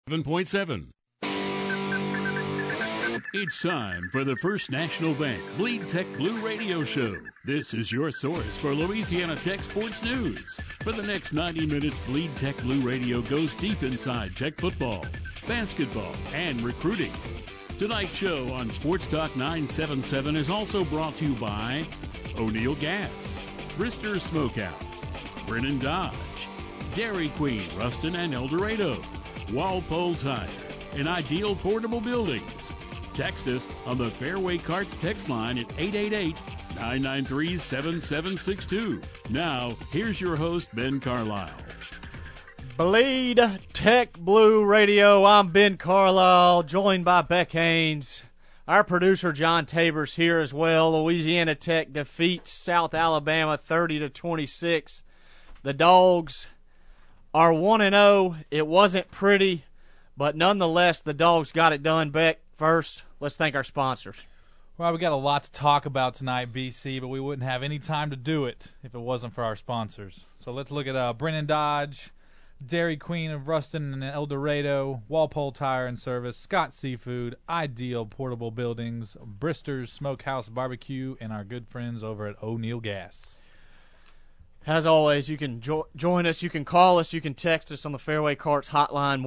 7.7. It's time for the First National Bank Bleed Tech Blue Radio Show. This is your source for Louisiana Tech sports news. For the next 90 minutes, Bleed Tech Blue Radio goes deep inside Tech football, basketball, and recruiting. Tonight's show on Sports Talk 977 is also brought to you by O'Neill Gas, Brister's Smokehouse, Brennan Dodge, Dairy Queen, Ruston and El Dorado, Walpole Tire, and Ideal Portable Buildings. Text us on the Fairway Carts text line at 888-993-7762. Now, here's your host, Ben Carlisle. Bleed Tech Blue Radio. I'm Ben Carlisle, joined by Beck Haynes. Our producer, John Tabor's here as well. Louisiana Tech defeats South Alabama 30-26. The Dogs are 1-0. It wasn't pretty, but nonetheless, the Dogs got it done. Beck, first, let's thank our sponsors. Well, we got a lot to talk about tonight, BC, but we wouldn't have any time to do it if it wasn't for our sponsors. So let's look at Brennan Dodge, Dairy Queen of Ruston and El Dorado, Walpole Tire and Service, Scott Seafood, Ideal Portable Buildings, Brister's Smokehouse Barbecue, and our good friends over at O'Neill Gas. As always, you can join us, you can call us, you can text us on the Fairway Carts hotline,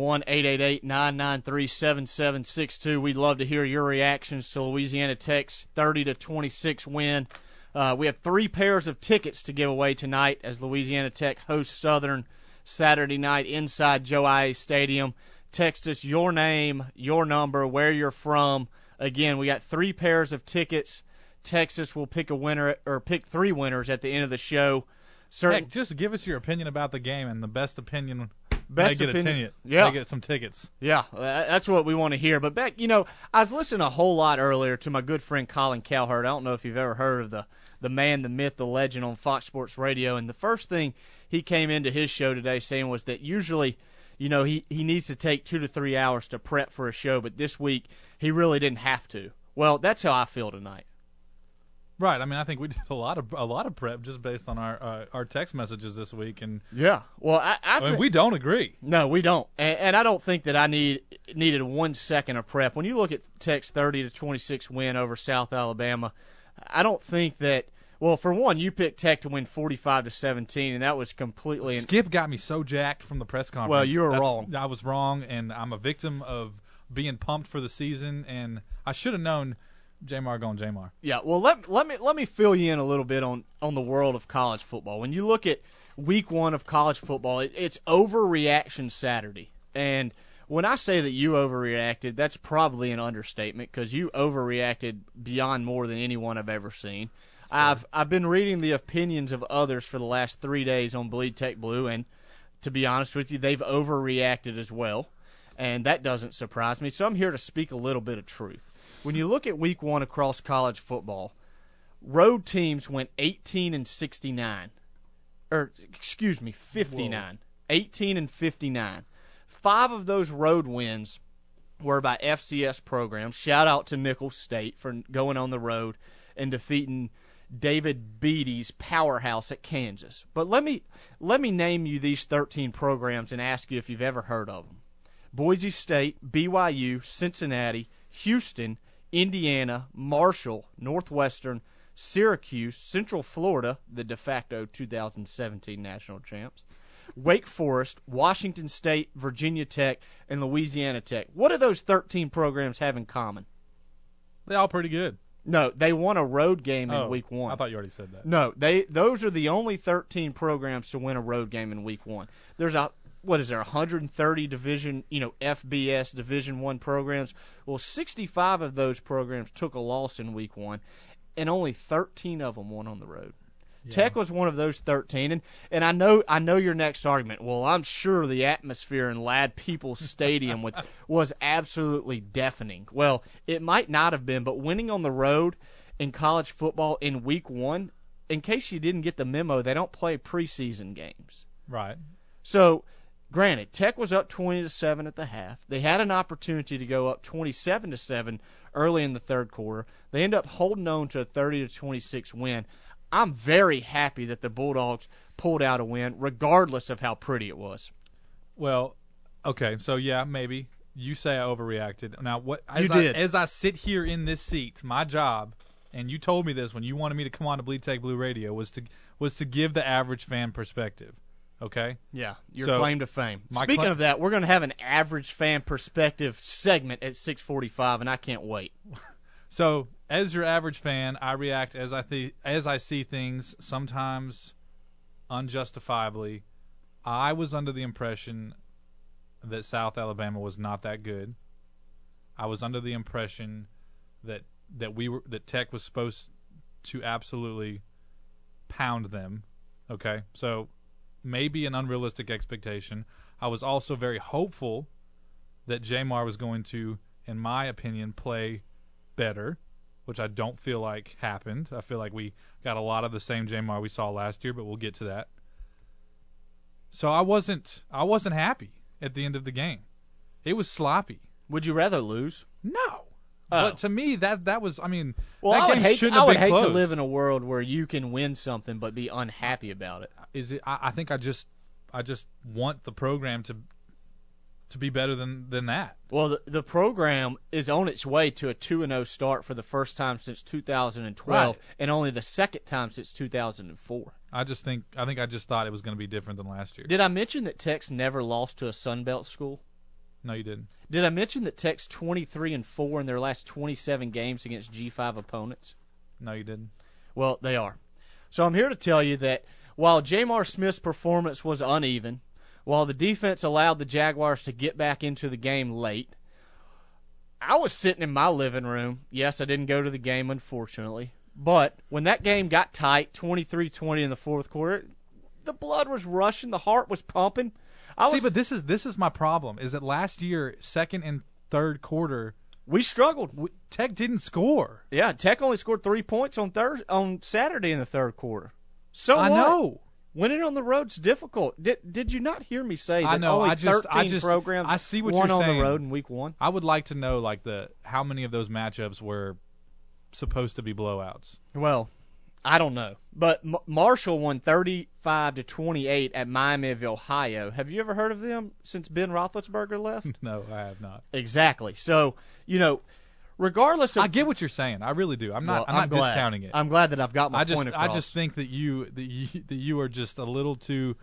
1-888-993-7762. We'd love to hear your reactions to Louisiana Tech's 30-26 win. We have 3 pairs of tickets to give away tonight as Louisiana Tech hosts Southern Saturday night inside Joe Ice Stadium. Text us your name, your number, where you're from. Again, we got 3 pairs of tickets. Texas will pick a winner or pick 3 winners at the end of the show. Heck, just give us your opinion about the game, and the best opinion may get some tickets. Yeah, that's what we want to hear. But Beck, I was listening a whole lot earlier to my good friend Colin Cowherd. I don't know if you've ever heard of the man, the myth, the legend on Fox Sports Radio. And the first thing he came into his show today saying was that usually, he needs to take 2 to 3 hours to prep for a show, but this week he really didn't have to. Well, that's how I feel tonight. Right. I mean, I think we did a lot of prep just based on our text messages this week, and yeah. Well, I mean, we don't agree. No, we don't, and I don't think that I needed 1 second of prep. When you look at Tech's 30-26 win over South Alabama, I don't think that. Well, for one, you picked Tech to win 45-17, and that was completely. Skip got me so jacked from the press conference. Well, you were wrong. I was wrong, and I'm a victim of being pumped for the season, and I should have known. Jamar going Jamar. Yeah, well, let me fill you in a little bit on the world of college football. When you look at week 1 of college football, it's overreaction Saturday. And when I say that you overreacted, that's probably an understatement because you overreacted beyond more than anyone I've ever seen. I've been reading the opinions of others for the last 3 days on Bleed Tech Blue, and to be honest with you, they've overreacted as well. And that doesn't surprise me. So I'm here to speak a little bit of truth. When you look at week 1 across college football, road teams went 18-69. 59. Whoa. 18-59. 5 of those road wins were by FCS programs. Shout out to Nicholls State for going on the road and defeating David Beaty's powerhouse at Kansas. But let me name you these 13 programs and ask you if you've ever heard of them. Boise State, BYU, Cincinnati, Houston, Indiana, Marshall, Northwestern, Syracuse, Central Florida, the de facto 2017 national champs, Wake Forest, Washington State, Virginia Tech, and Louisiana Tech. What do those 13 programs have in common? They're all pretty good. No, they won a road game in week 1. I thought you already said that. No, those are the only 13 programs to win a road game in week 1. There's 130 division, FBS Division I programs. Well, 65 of those programs took a loss in week 1, and only 13 of them won on the road. Yeah. Tech was one of those 13, and I know your next argument. Well, I'm sure the atmosphere in Ladd Peoples Stadium was absolutely deafening. Well, it might not have been, but winning on the road in college football in week 1, in case you didn't get the memo, they don't play preseason games. Right. So, granted, Tech was up 20-7 at the half. They had an opportunity to go up 27-7 early in the third quarter. They end up holding on to a 30-26 win. I'm very happy that the Bulldogs pulled out a win, regardless of how pretty it was. Well, Okay, so yeah, maybe you say I overreacted. Now, what? did. As I sit here in this seat, my job, and you told me this when you wanted me to come on to Bleed Tech Blue Radio, was to give the average fan perspective. Okay. Yeah, your So, claim to fame. my Speaking cla- of that, we're going to have an average fan perspective segment at 6:45, and I can't wait. So, as your average fan, I react as I see things, sometimes unjustifiably. I was under the impression that South Alabama was not that good. I was under the impression that Tech was supposed to absolutely pound them. Okay, so maybe an unrealistic expectation. I was also very hopeful that Jamar was going to, in my opinion, play better, which I don't feel like happened. I feel like we got a lot of the same Jamar we saw last year, but we'll get to that. So I wasn't happy at the end of the game. It was sloppy. Would you rather lose? No. But to me, that was, I mean, Well, that I would game hate, shouldn't I have would been hate close. to live in a world where you can win something but be unhappy about it. Is it? I think I just want the program to be better than that. Well, the program is on its way to a 2-0 start for the first time since 2012, Right. and only the second time since 2004. I think I just thought it was going to be different than last year. Did I mention that Tech's never lost to a Sun Belt school? No, you didn't. Did I mention that Tech's 23-4 in their last 27 games against G5 opponents? No, you didn't. Well, they are. So I'm here to tell you that while Jamar Smith's performance was uneven, while the defense allowed the Jaguars to get back into the game late, I was sitting in my living room. Yes, I didn't go to the game, unfortunately. But when that game got tight, 23-20 in the fourth quarter, the blood was rushing, the heart was pumping. But this is my problem, is that last year, second and third quarter, we struggled. Tech didn't score. Yeah, Tech only scored 3 points on Saturday in the third quarter. So I what? know. Winning on the road's difficult. Did you not hear me say that I know. only I 13 programs I see what won you're on saying. the road in week one? I would like to know like how many of those matchups were supposed to be blowouts. Well, I don't know. But Marshall won 35-28 at Miami of Ohio. Have you ever heard of them since Ben Roethlisberger left? No, I have not. Exactly. So, regardless of I get what you're saying. I really do. I'm not glad. discounting it. I'm glad that I've got my point across. I just think that you are just a little too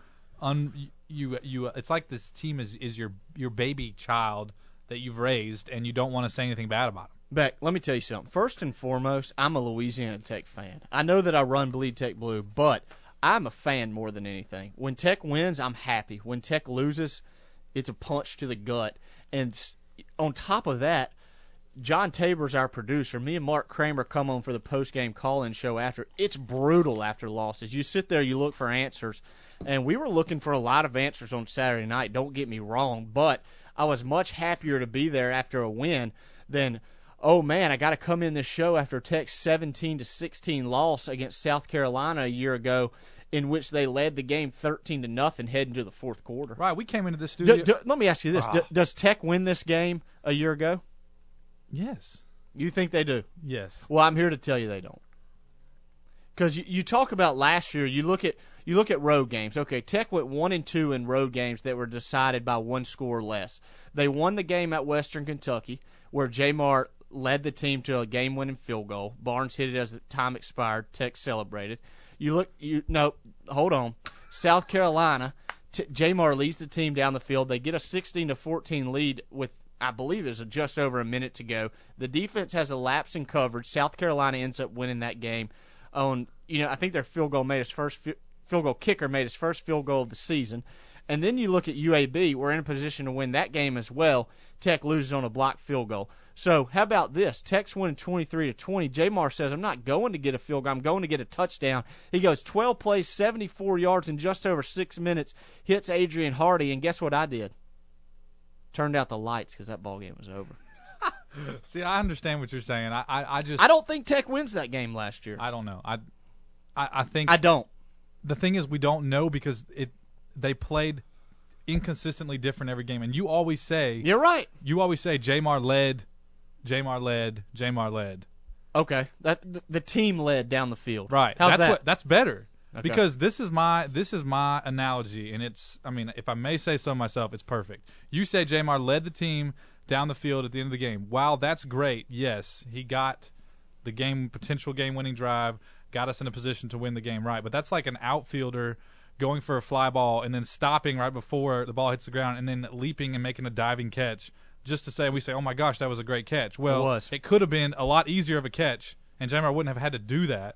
it's like this team is your baby child that you've raised and you don't want to say anything bad about them. Beck, let me tell you something. First and foremost, I'm a Louisiana Tech fan. I know that I run Bleed Tech Blue, but I'm a fan more than anything. When Tech wins, I'm happy. When Tech loses, it's a punch to the gut. And on top of that, John Tabor's our producer. Me and Mark Kramer come on for the post-game call-in show after. It's brutal after losses. You sit there, you look for answers. And we were looking for a lot of answers on Saturday night, don't get me wrong. But I was much happier to be there after a win than, oh, man, I got to come in this show after Tech's 17-16 loss against South Carolina a year ago, in which they led the game 13-0 heading to the fourth quarter. Right, we came into this studio. Let me ask you this. Does Tech win this game a year ago? Yes. You think they do? Yes. Well, I'm here to tell you they don't. Because you talk about last year, you look at road games. Okay, Tech went 1-2 in road games that were decided by one score or less. They won the game at Western Kentucky, where Jamar led the team to a game-winning field goal. Barnes hit it as the time expired. Tech celebrated. Hold on. South Carolina, Jamar leads the team down the field. They get a 16-14 lead with, I believe it was just over a minute to go. The defense has a lapse in coverage. South Carolina ends up winning that game. I think their field goal kicker made his first field goal of the season. And then you look at UAB. We're in a position to win that game as well. Tech loses on a blocked field goal. So how about this? Tech's winning 23-20. Jamar says, I'm not going to get a field goal. I'm going to get a touchdown. He goes 12 plays, 74 yards in just over 6 minutes, hits Adrian Hardy, and guess what I did? Turned out the lights because that ball game was over. See, I understand what you're saying. I don't think Tech wins that game last year. I don't know. I think I don't. The thing is, we don't know because they played inconsistently different every game, and you always say you're right. You always say Jamar led. Okay, the team led down the field. Right. How's that? That's better. Okay. Because this is my analogy, and if I may say so myself, it's perfect. You say Jamar led the team down the field at the end of the game. While that's great, yes, he got the potential game-winning drive, got us in a position to win the game, right? But that's like an outfielder going for a fly ball and then stopping right before the ball hits the ground and then leaping and making a diving catch just to say, oh my gosh, that was a great catch. Well, it could have been a lot easier of a catch, and Jamar wouldn't have had to do that.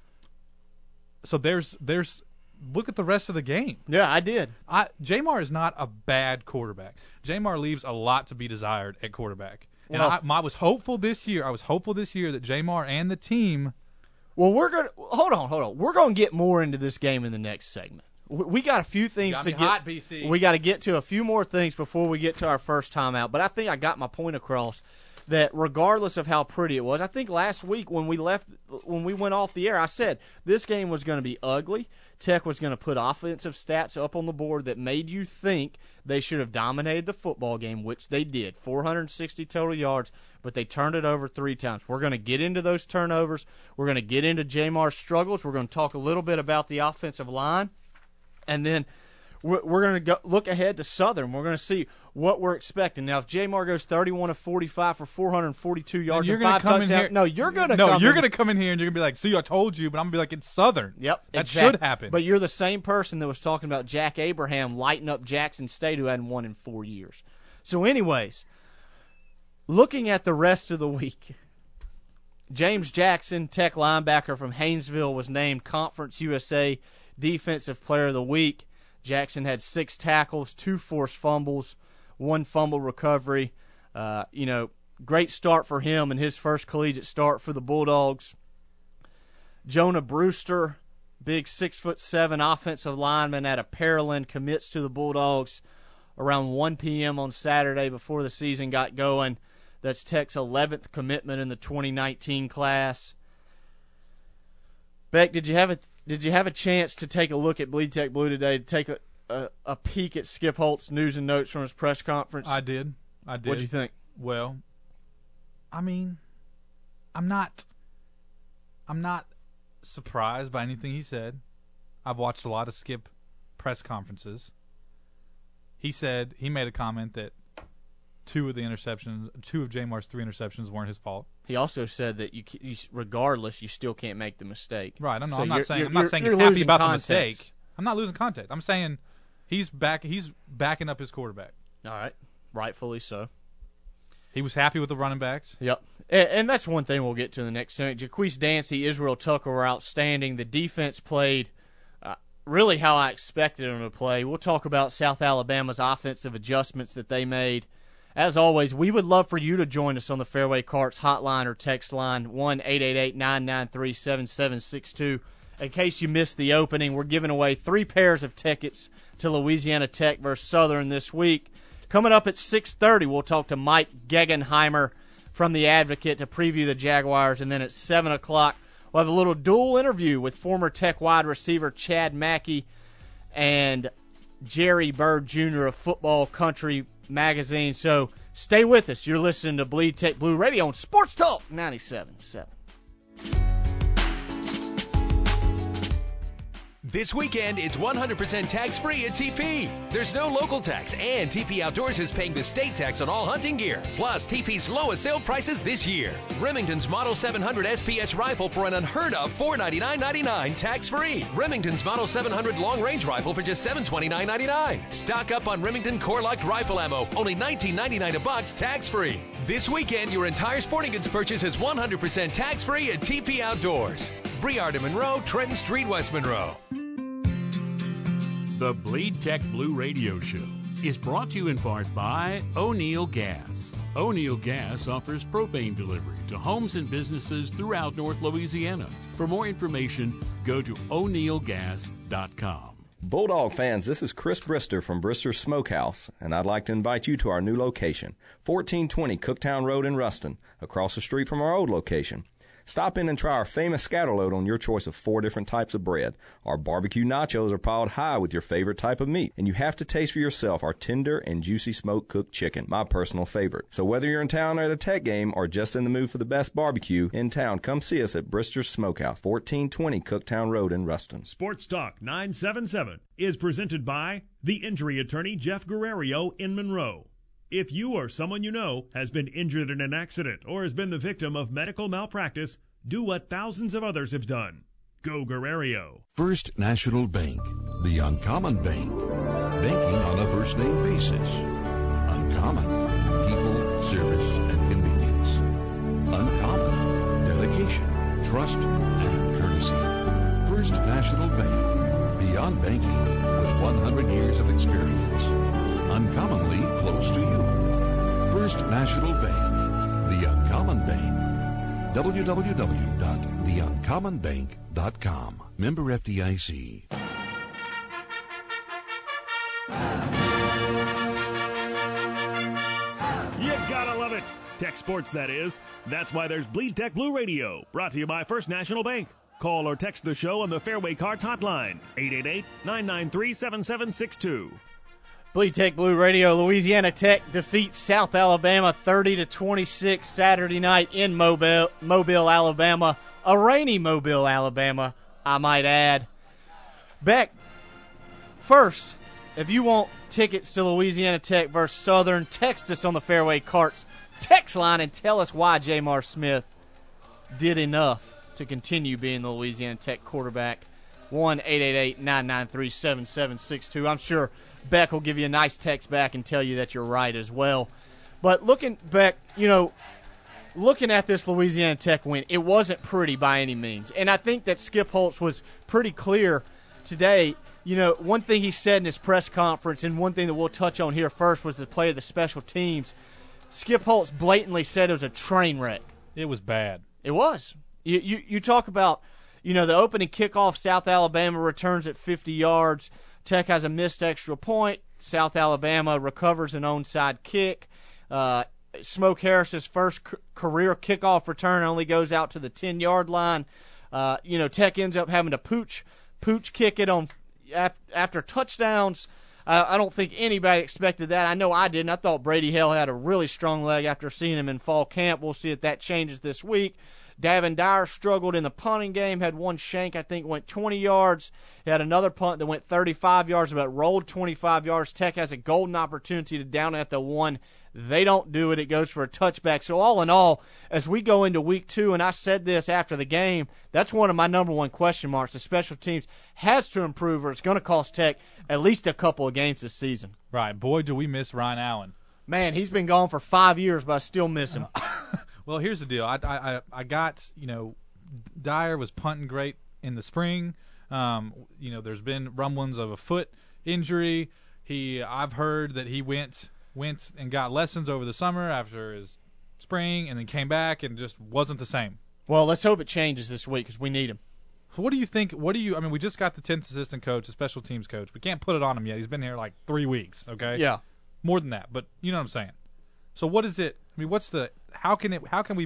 So there's look at the rest of the game. Yeah, I did. Jamar is not a bad quarterback. Jamar leaves a lot to be desired at quarterback. And I was hopeful this year. that Jamar and the team. Well, hold on. We're gonna get more into this game in the next segment. We got a few things to get. Hot, BC. We got to get to a few more things before we get to our first timeout. But I think I got my point across. That regardless of how pretty it was, I think last week when we went off the air, I said this game was going to be ugly. Tech was going to put offensive stats up on the board that made you think they should have dominated the football game, which they did. 460 total yards, but they turned it over 3 times. We're going to get into those turnovers. We're going to get into Jamar's struggles. We're going to talk a little bit about the offensive line, and then we're going to look ahead to Southern. We're going to see what we're expecting. Now, if Jamar goes 31 of 45 for 442 yards and 5 touchdowns, you're going to come in here and you're going to be like, see, I told you, but I'm going to be like, it's Southern. Yep. That should happen. But you're the same person that was talking about Jack Abraham lighting up Jackson State, who hadn't won in 4 years. So anyways, looking at the rest of the week, James Jackson, Tech linebacker from Haynesville, was named Conference USA Defensive Player of the Week. Jackson had 6 tackles, 2 forced fumbles, 1 fumble recovery. Great start for him and his first collegiate start for the Bulldogs. Jonah Brewster, big 6'7" offensive lineman out of Pearland, commits to the Bulldogs around 1 p.m. on Saturday before the season got going. That's Tech's 11th commitment in the 2019 class. Beck, did you have a chance to take a look at Bleed Tech Blue today, to take a peek at Skip Holt's news and notes from his press conference? I did. What'd you think? Well, I'm not surprised by anything he said. I've watched a lot of Skip press conferences. He made a comment that 2 of Jamar's 3 interceptions weren't his fault. He also said that you regardless, you still can't make the mistake. Right. I'm not saying he's happy about the mistake. I'm not losing context. I'm saying he's backing up his quarterback. All right. Rightfully so. He was happy with the running backs. Yep. And that's one thing we'll get to in the next segment. Jaquise Dancy, Israel Tucker were outstanding. The defense played really how I expected them to play. We'll talk about South Alabama's offensive adjustments that they made. As always, we would love for you to join us on the Fairway Carts hotline or text line 1-888-993-7762. In case you missed the opening, we're giving away 3 pairs of tickets to Louisiana Tech versus Southern this week. Coming up at 6:30, we'll talk to Mike Gegenheimer from The Advocate to preview the Jaguars. And then at 7 o'clock, we'll have a little dual interview with former Tech wide receiver Chad Mackey and Jerry Bird Jr. of Football Country Magazine. So stay with us. You're listening to Bleed Tech Blue Radio on Sports Talk 97.7. This weekend, it's 100% tax-free at TP. There's no local tax, and TP Outdoors is paying the state tax on all hunting gear. Plus, TP's lowest sale prices this year. Remington's Model 700 SPS rifle for an unheard-of $499.99 tax-free. Remington's Model 700 long-range rifle for just $729.99. Stock up on Remington core-locked rifle ammo, only $19.99 a box tax-free. This weekend, your entire sporting goods purchase is 100% tax-free at TP Outdoors. Briard and Monroe, Trenton Street, West Monroe. The Bleed Tech Blue Radio Show is brought to you in part by O'Neill Gas. O'Neill Gas offers propane delivery to homes and businesses throughout North Louisiana. For more information, go to o'neillgas.com. Bulldog fans, this is Chris Brister from Brister's Smokehouse, and I'd like to invite you to our new location, 1420 Cooktown Road in Ruston, across the street from our old location. Stop in and try our famous scatterload on your choice of 4 different types of bread. Our barbecue nachos are piled high with your favorite type of meat, and you have to taste for yourself our tender and juicy smoke-cooked chicken, my personal favorite. So whether you're in town or at a Tech game or just in the mood for the best barbecue in town, come see us at Brister's Smokehouse, 1420 Cooktown Road in Ruston. Sports Talk 977 is presented by the injury attorney Jeff Guerrero in Monroe. If you or someone you know has been injured in an accident or has been the victim of medical malpractice, do what thousands of others have done. Go Guerrero. First National Bank, the uncommon bank. Banking on a first-name basis. Uncommon. People, service, and convenience. Uncommon. Dedication, trust, and courtesy. First National Bank. Beyond banking with 100 years of experience. Uncommonly close to you. First National Bank. The Uncommon Bank. www.theuncommonbank.com. Member FDIC. You gotta love it. Tech sports, that is. That's why there's Bleed Tech Blue Radio, brought to you by First National Bank. Call or text the show on the Fairway Cards hotline, 888-993-7762. Bleed Tech Blue Radio. Louisiana Tech defeats South Alabama 30-26 Saturday night in Mobile, Alabama. A rainy Mobile, Alabama, I might add. Beck, first, if you want tickets to Louisiana Tech versus Southern, text us on the Fairway Carts text line and tell us why Jamar Smith did enough to continue being the Louisiana Tech quarterback. 1-888-993-7762. I'm sure Beck will give you a nice text back and tell you that you're right as well. But looking at this Louisiana Tech win, it wasn't pretty by any means. And I think that Skip Holtz was pretty clear today. You know, one thing he said in his press conference, and one thing that we'll touch on here first, was the play of the special teams. Skip Holtz blatantly said it was a train wreck. It was bad. It was. You talk about, the opening kickoff, South Alabama returns at 50 yards. Tech has a missed extra point. South Alabama recovers an onside kick. Smoke Harris's first career kickoff return only goes out to the 10-yard line. Tech ends up having to pooch kick it on after touchdowns. I don't think anybody expected that. I know I didn't. I thought Brady Hale had a really strong leg after seeing him in fall camp. We'll see if that changes this week. Davin Dyer struggled in the punting game, had one shank, I think, went 20 yards. He had another punt that went 35 yards, but rolled 25 yards. Tech has a golden opportunity to down at the 1. They don't do it. It goes for a touchback. So all in all, as we go into week 2, and I said this after the game, that's one of my number one question marks. The special teams has to improve, or it's going to cost Tech at least a couple of games this season. Right. Boy, do we miss Ryan Allen. Man, he's been gone for 5 years, but I still miss him. Well, here's the deal. I got, Dyer was punting great in the spring. There's been rumblings of a foot injury. I've heard that he went and got lessons over the summer after his spring and then came back and just wasn't the same. Well, let's hope it changes this week because we need him. So what do you think? We just got the 10th assistant coach, the special teams coach. We can't put it on him yet. He's been here like 3 weeks, okay? Yeah. More than that, but you know what I'm saying. So what is it? How can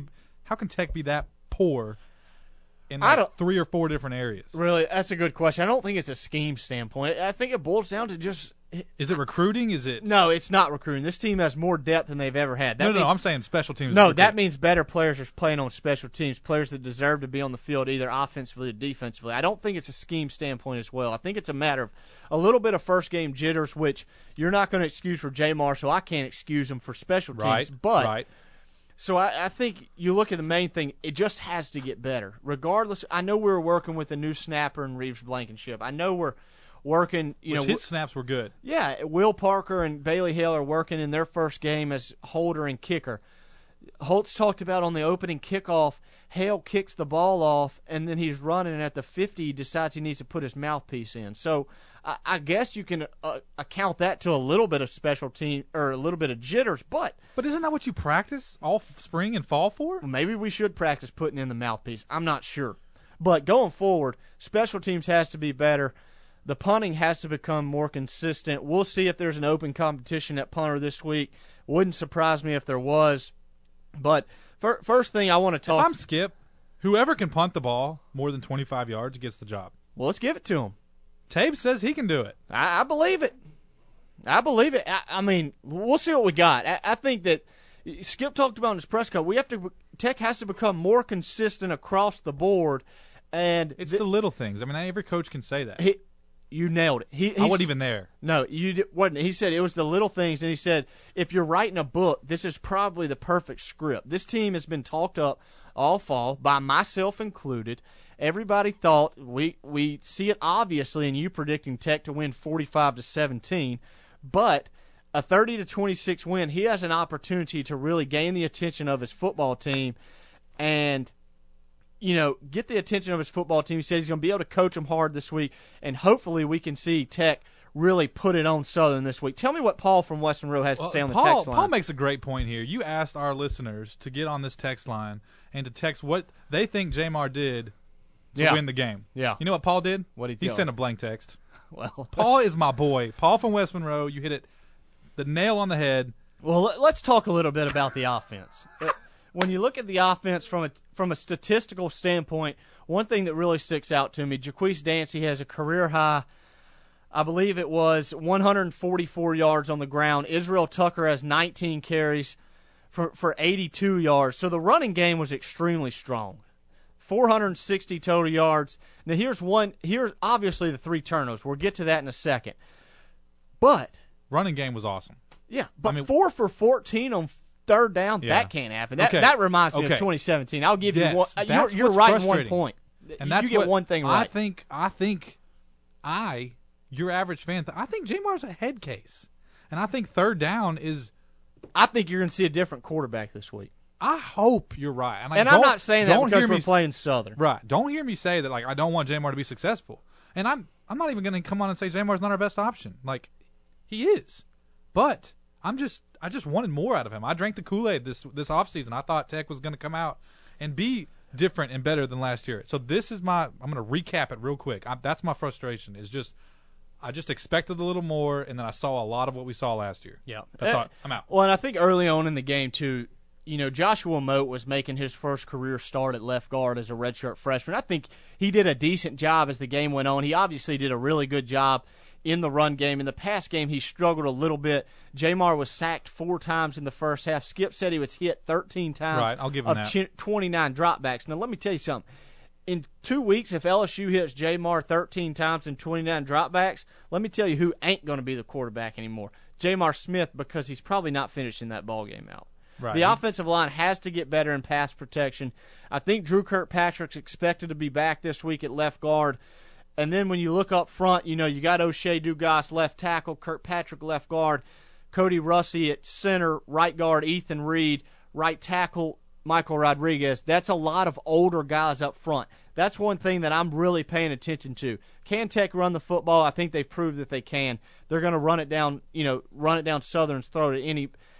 Tech be that poor in 3 or 4 different areas? Really, that's a good question. I don't think it's a scheme standpoint. I think it boils down to just. Is it recruiting? Is it? No, it's not recruiting. This team has more depth than they've ever had. No, I'm saying special teams. No, that means better players are playing on special teams, players that deserve to be on the field either offensively or defensively. I don't think it's a scheme standpoint as well. I think it's a matter of a little bit of first-game jitters, which you're not going to excuse for Jamar, so I can't excuse him for special teams. Right. So I think you look at the main thing, it just has to get better. Regardless, I know we're working with a new snapper in Reeves Blankenship. I know we're working, his snaps were good. Yeah, Will Parker and Bailey Hale are working in their first game as holder and kicker. Holtz talked about on the opening kickoff, Hale kicks the ball off, and then he's running, and at the 50, he decides he needs to put his mouthpiece in. So I guess you can account that to a little bit of special team or a little bit of jitters, but isn't that what you practice all spring and fall for? Maybe we should practice putting in the mouthpiece. I'm not sure. But going forward, special teams has to be better. The punting has to become more consistent. We'll see if there's an open competition at punter this week. Wouldn't surprise me if there was. But first thing I want to talk. If I'm Skip, Whoever can punt the ball more than 25 yards gets the job. Well, let's give it to him. Tabe says he can do it. I believe it. I believe it. I mean, we'll see what we got. I think that Skip talked about in his press conference. Tech has to become more consistent across the board, and it's the little things. I mean, every coach can say that. You nailed it. I wasn't even there. No, you wasn't. He said it was the little things, and he said if you're writing a book, this is probably the perfect script. This team has been talked up all fall, by myself included. Everybody thought we see it obviously in you predicting Tech to win 45-17, but a 30-26 win, he has an opportunity to really gain the attention of his football team and get the attention of his football team. He says he's going to be able to coach them hard this week, and hopefully we can see Tech really put it on Southern this week. Tell me what Paul from West Monroe has to say on the text line. Paul makes a great point here. You asked our listeners to get on this text line and to text what they think Jamar did to win the game. Yeah. You know what Paul did? What he sent a blank text. Well, Paul is my boy. Paul from West Monroe, you hit it the nail on the head. Well, let's talk a little bit about the offense. When you look at the offense from a statistical standpoint, one thing that really sticks out to me, Jaquise Dancy has a career high, I believe it was 144 yards on the ground. Israel Tucker has 19 carries for 82 yards. So the running game was extremely strong. 460 total yards. Now here's obviously the 3 turnovers. We'll get to that in a second. But running game was awesome. Yeah, but 4 for 14 on third down, that can't happen. That reminds me of 2017. I'll give you one. You're right in 1 point. And that's you get one thing right. I think your average fan, I think Jamar's a head case. And I think third down is. I think you're going to see a different quarterback this week. I hope you're right. And I'm not saying that because we're playing Southern. Right. Don't hear me say that, I don't want Jamar to be successful. And I'm not even going to come on and say Jamar's not our best option. He is. But I just wanted more out of him. I drank the Kool-Aid this offseason. I thought Tech was going to come out and be different and better than last year. So this is I'm going to recap it real quick. That's my frustration. I just expected a little more, and then I saw a lot of what we saw last year. Yeah. That's all. I'm out. Well, and I think early on in the game, too, Joshua Moat was making his first career start at left guard as a redshirt freshman. I think he did a decent job as the game went on. He obviously did a really good job in the run game. In the pass game, he struggled a little bit. Jamar was sacked 4 times in the first half. Skip said he was hit 13 times. Right, I'll give him that. 29 dropbacks. Now, let me tell you something. In 2 weeks, if LSU hits Jamar 13 times and 29 dropbacks, let me tell you who ain't going to be the quarterback anymore. Jamar Smith, because he's probably not finishing that ball game out. Right. The offensive line has to get better in pass protection. I think Drew Kirkpatrick's expected to be back this week at left guard. And then when you look up front, you got O'Shea Dugas left tackle, Kirkpatrick left guard, Cody Russey at center, right guard Ethan Reed, right tackle Michael Rodriguez. That's a lot of older guys up front. That's one thing that I'm really paying attention to. Can Tech run the football? I think they've proved that they can. They're going to run it down Southern's throat at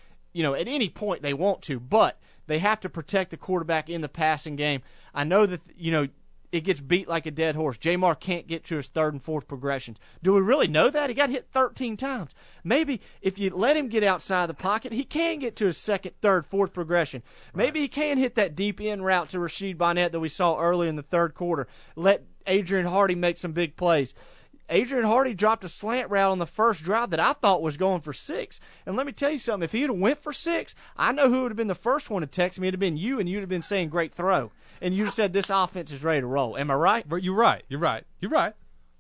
any point they want to, but they have to protect the quarterback in the passing game. I know that, it gets beat like a dead horse. Jamar can't get to his third and fourth progressions. Do we really know that? He got hit 13 times. Maybe if you let him get outside the pocket, he can get to his second, third, fourth progression. Maybe he can hit that deep end route to Rashid Bonnet that we saw early in the third quarter. Let Adrian Hardy make some big plays. Adrian Hardy dropped a slant route on the first drive that I thought was going for 6. And let me tell you something. If he had went for 6, I know who would have been the first one to text me. It would have been you, and you'd have been saying, great throw. And you said this offense is ready to roll. Am I right? You're right.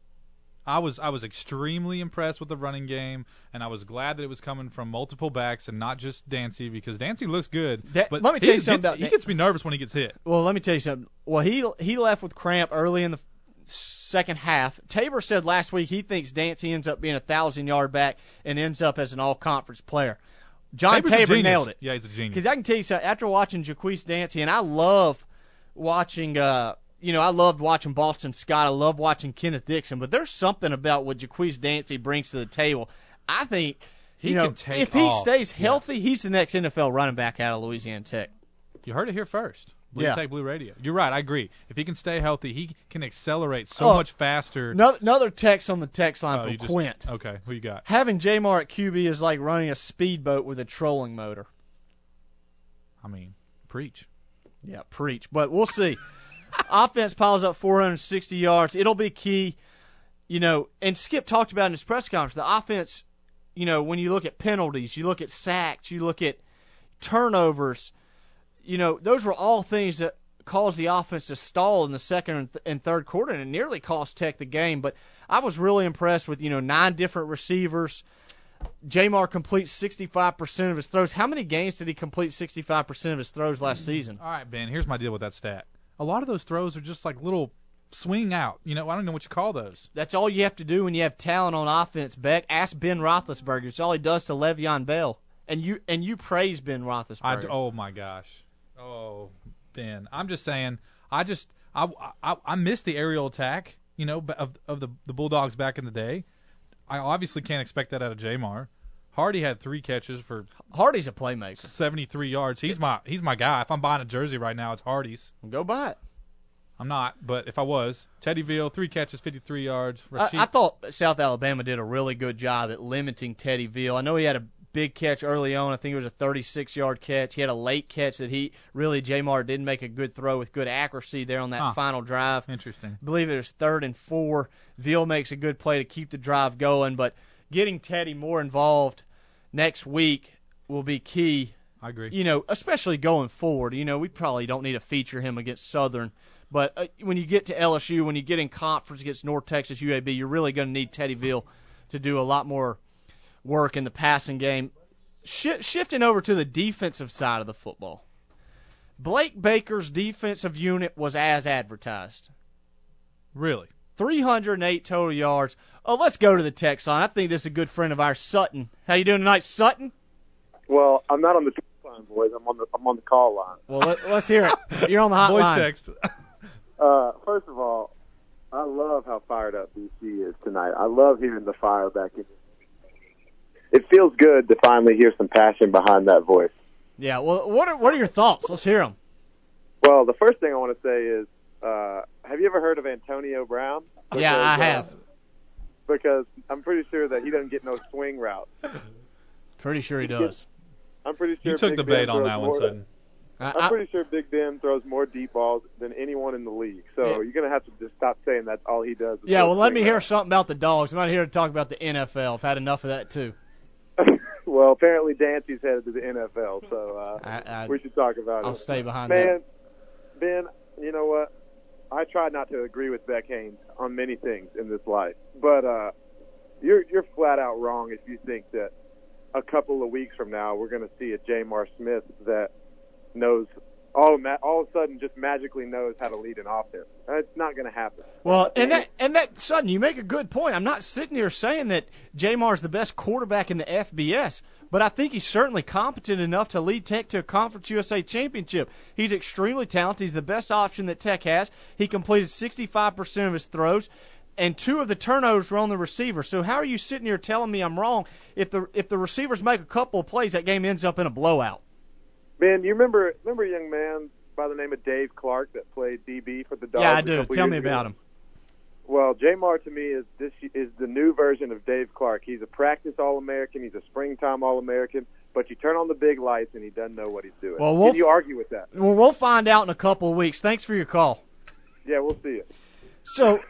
I was extremely impressed with the running game, and I was glad that it was coming from multiple backs and not just Dancy, because Dancy looks good. But let me tell you something. He gets me nervous when he gets hit. Well, let me tell you something. Well, he left with cramp early in the second half. Tabor said last week he thinks Dancy ends up being a 1,000-yard back and ends up as an all-conference player. John Tabor nailed it. Yeah, he's a genius. Because I can tell you something, after watching Jaquise Dancy, and I love watching I loved watching Boston Scott. I love watching Kenneth Dixon. But there's something about what Jaquise Dancy brings to the table. I think if he stays healthy, he's the next NFL running back out of Louisiana Tech. You heard it here first. Blue Tech Blue Radio. You're right. I agree. If he can stay healthy, he can accelerate so much faster. Another text on the text line from Quint. Okay, who you got? Having Jamar at QB is like running a speedboat with a trolling motor. I mean, preach. Yeah, preach. But we'll see. Offense piles up 460 yards. It'll be key, and Skip talked about in his press conference, the offense, when you look at penalties, you look at sacks, you look at turnovers, those were all things that caused the offense to stall in the second and third quarter, and it nearly cost Tech the game. But I was really impressed with, 9 different receivers. Jamar completes 65% of his throws. How many games did he complete 65% of his throws last season? All right, Ben, here's my deal with that stat. A lot of those throws are just like little swing out. I don't know what you call those. That's all you have to do when you have talent on offense, Beck. Ask Ben Roethlisberger. It's all he does to Le'Veon Bell. And you praise Ben Roethlisberger. Oh, my gosh. Oh, Ben. I'm just saying, I miss the aerial attack, of the Bulldogs back in the day. I obviously can't expect that out of Jamar. Hardy had 3 catches for Hardy's a playmaker. 73 yards. He's my guy. If I'm buying a jersey right now, it's Hardy's. Go buy it. I'm not, but if I was, Teddy Veal, 3 catches, 53 yards. I thought South Alabama did a really good job at limiting Teddy Veal. I know he had a big catch early on. I think it was a 36-yard catch. He had a late catch that Jamar didn't make a good throw with good accuracy there on that final drive. Interesting. I believe it was 3rd and 4. Veal makes a good play to keep the drive going, but getting Teddy more involved next week will be key. I agree. Especially going forward. We probably don't need to feature him against Southern, but when you get to LSU, when you get in conference against North Texas UAB, you're really going to need Teddy Veal to do a lot more work in the passing game. Shifting over to the defensive side of the football, Blake Baker's defensive unit was as advertised. Really? 308 total yards. Oh, let's go to the text line. I think this is a good friend of ours, Sutton. How you doing tonight, Sutton? Well, I'm not on the text line, boys. I'm on the call line. Well, let's hear it. You're on the hotline. Voice text. First of all, I love how fired up BC is tonight. I love hearing the fire back in. It feels good to finally hear some passion behind that voice. Yeah. Well, what are your thoughts? Let's hear them. Well, the first thing I want to say is, have you ever heard of Antonio Brown? Yeah, I have. Because I'm pretty sure that he doesn't get no swing route. Pretty sure he does. I'm pretty sure you took the bait on that one, Sutton. I'm pretty sure Big Ben throws more deep balls than anyone in the league. So you're going to have to just stop saying that's all he does. Yeah, well, let me hear something about the Dogs. I'm not here to talk about the NFL. I've had enough of that, too. Well, apparently Dancy's headed to the NFL, so we should talk about it. I'll stay behind that. Ben, you know what? I try not to agree with Beck Haynes on many things in this life, but you're flat out wrong if you think that a couple of weeks from now we're going to see a Jamar Smith that knows all of a sudden just magically knows how to lead an offense. It's not going to happen. Well, and that Sutton, you make a good point. I'm not sitting here saying that Jamar's the best quarterback in the FBS, but I think he's certainly competent enough to lead Tech to a Conference USA championship. He's extremely talented. He's the best option that Tech has. He completed 65% of his throws, and 2 of the turnovers were on the receiver. So how are you sitting here telling me I'm wrong? If the receivers make a couple of plays, that game ends up in a blowout. Ben, you remember a young man by the name of Dave Clark that played DB for the Dogs? Yeah, I do. Tell me about him. Well, Jamar to me is the new version of Dave Clark. He's a practice All-American. He's a springtime All-American. But you turn on the big lights and he doesn't know what he's doing. Well, Can you argue with that? Well, we'll find out in a couple of weeks. Thanks for your call. Yeah, we'll see you. So,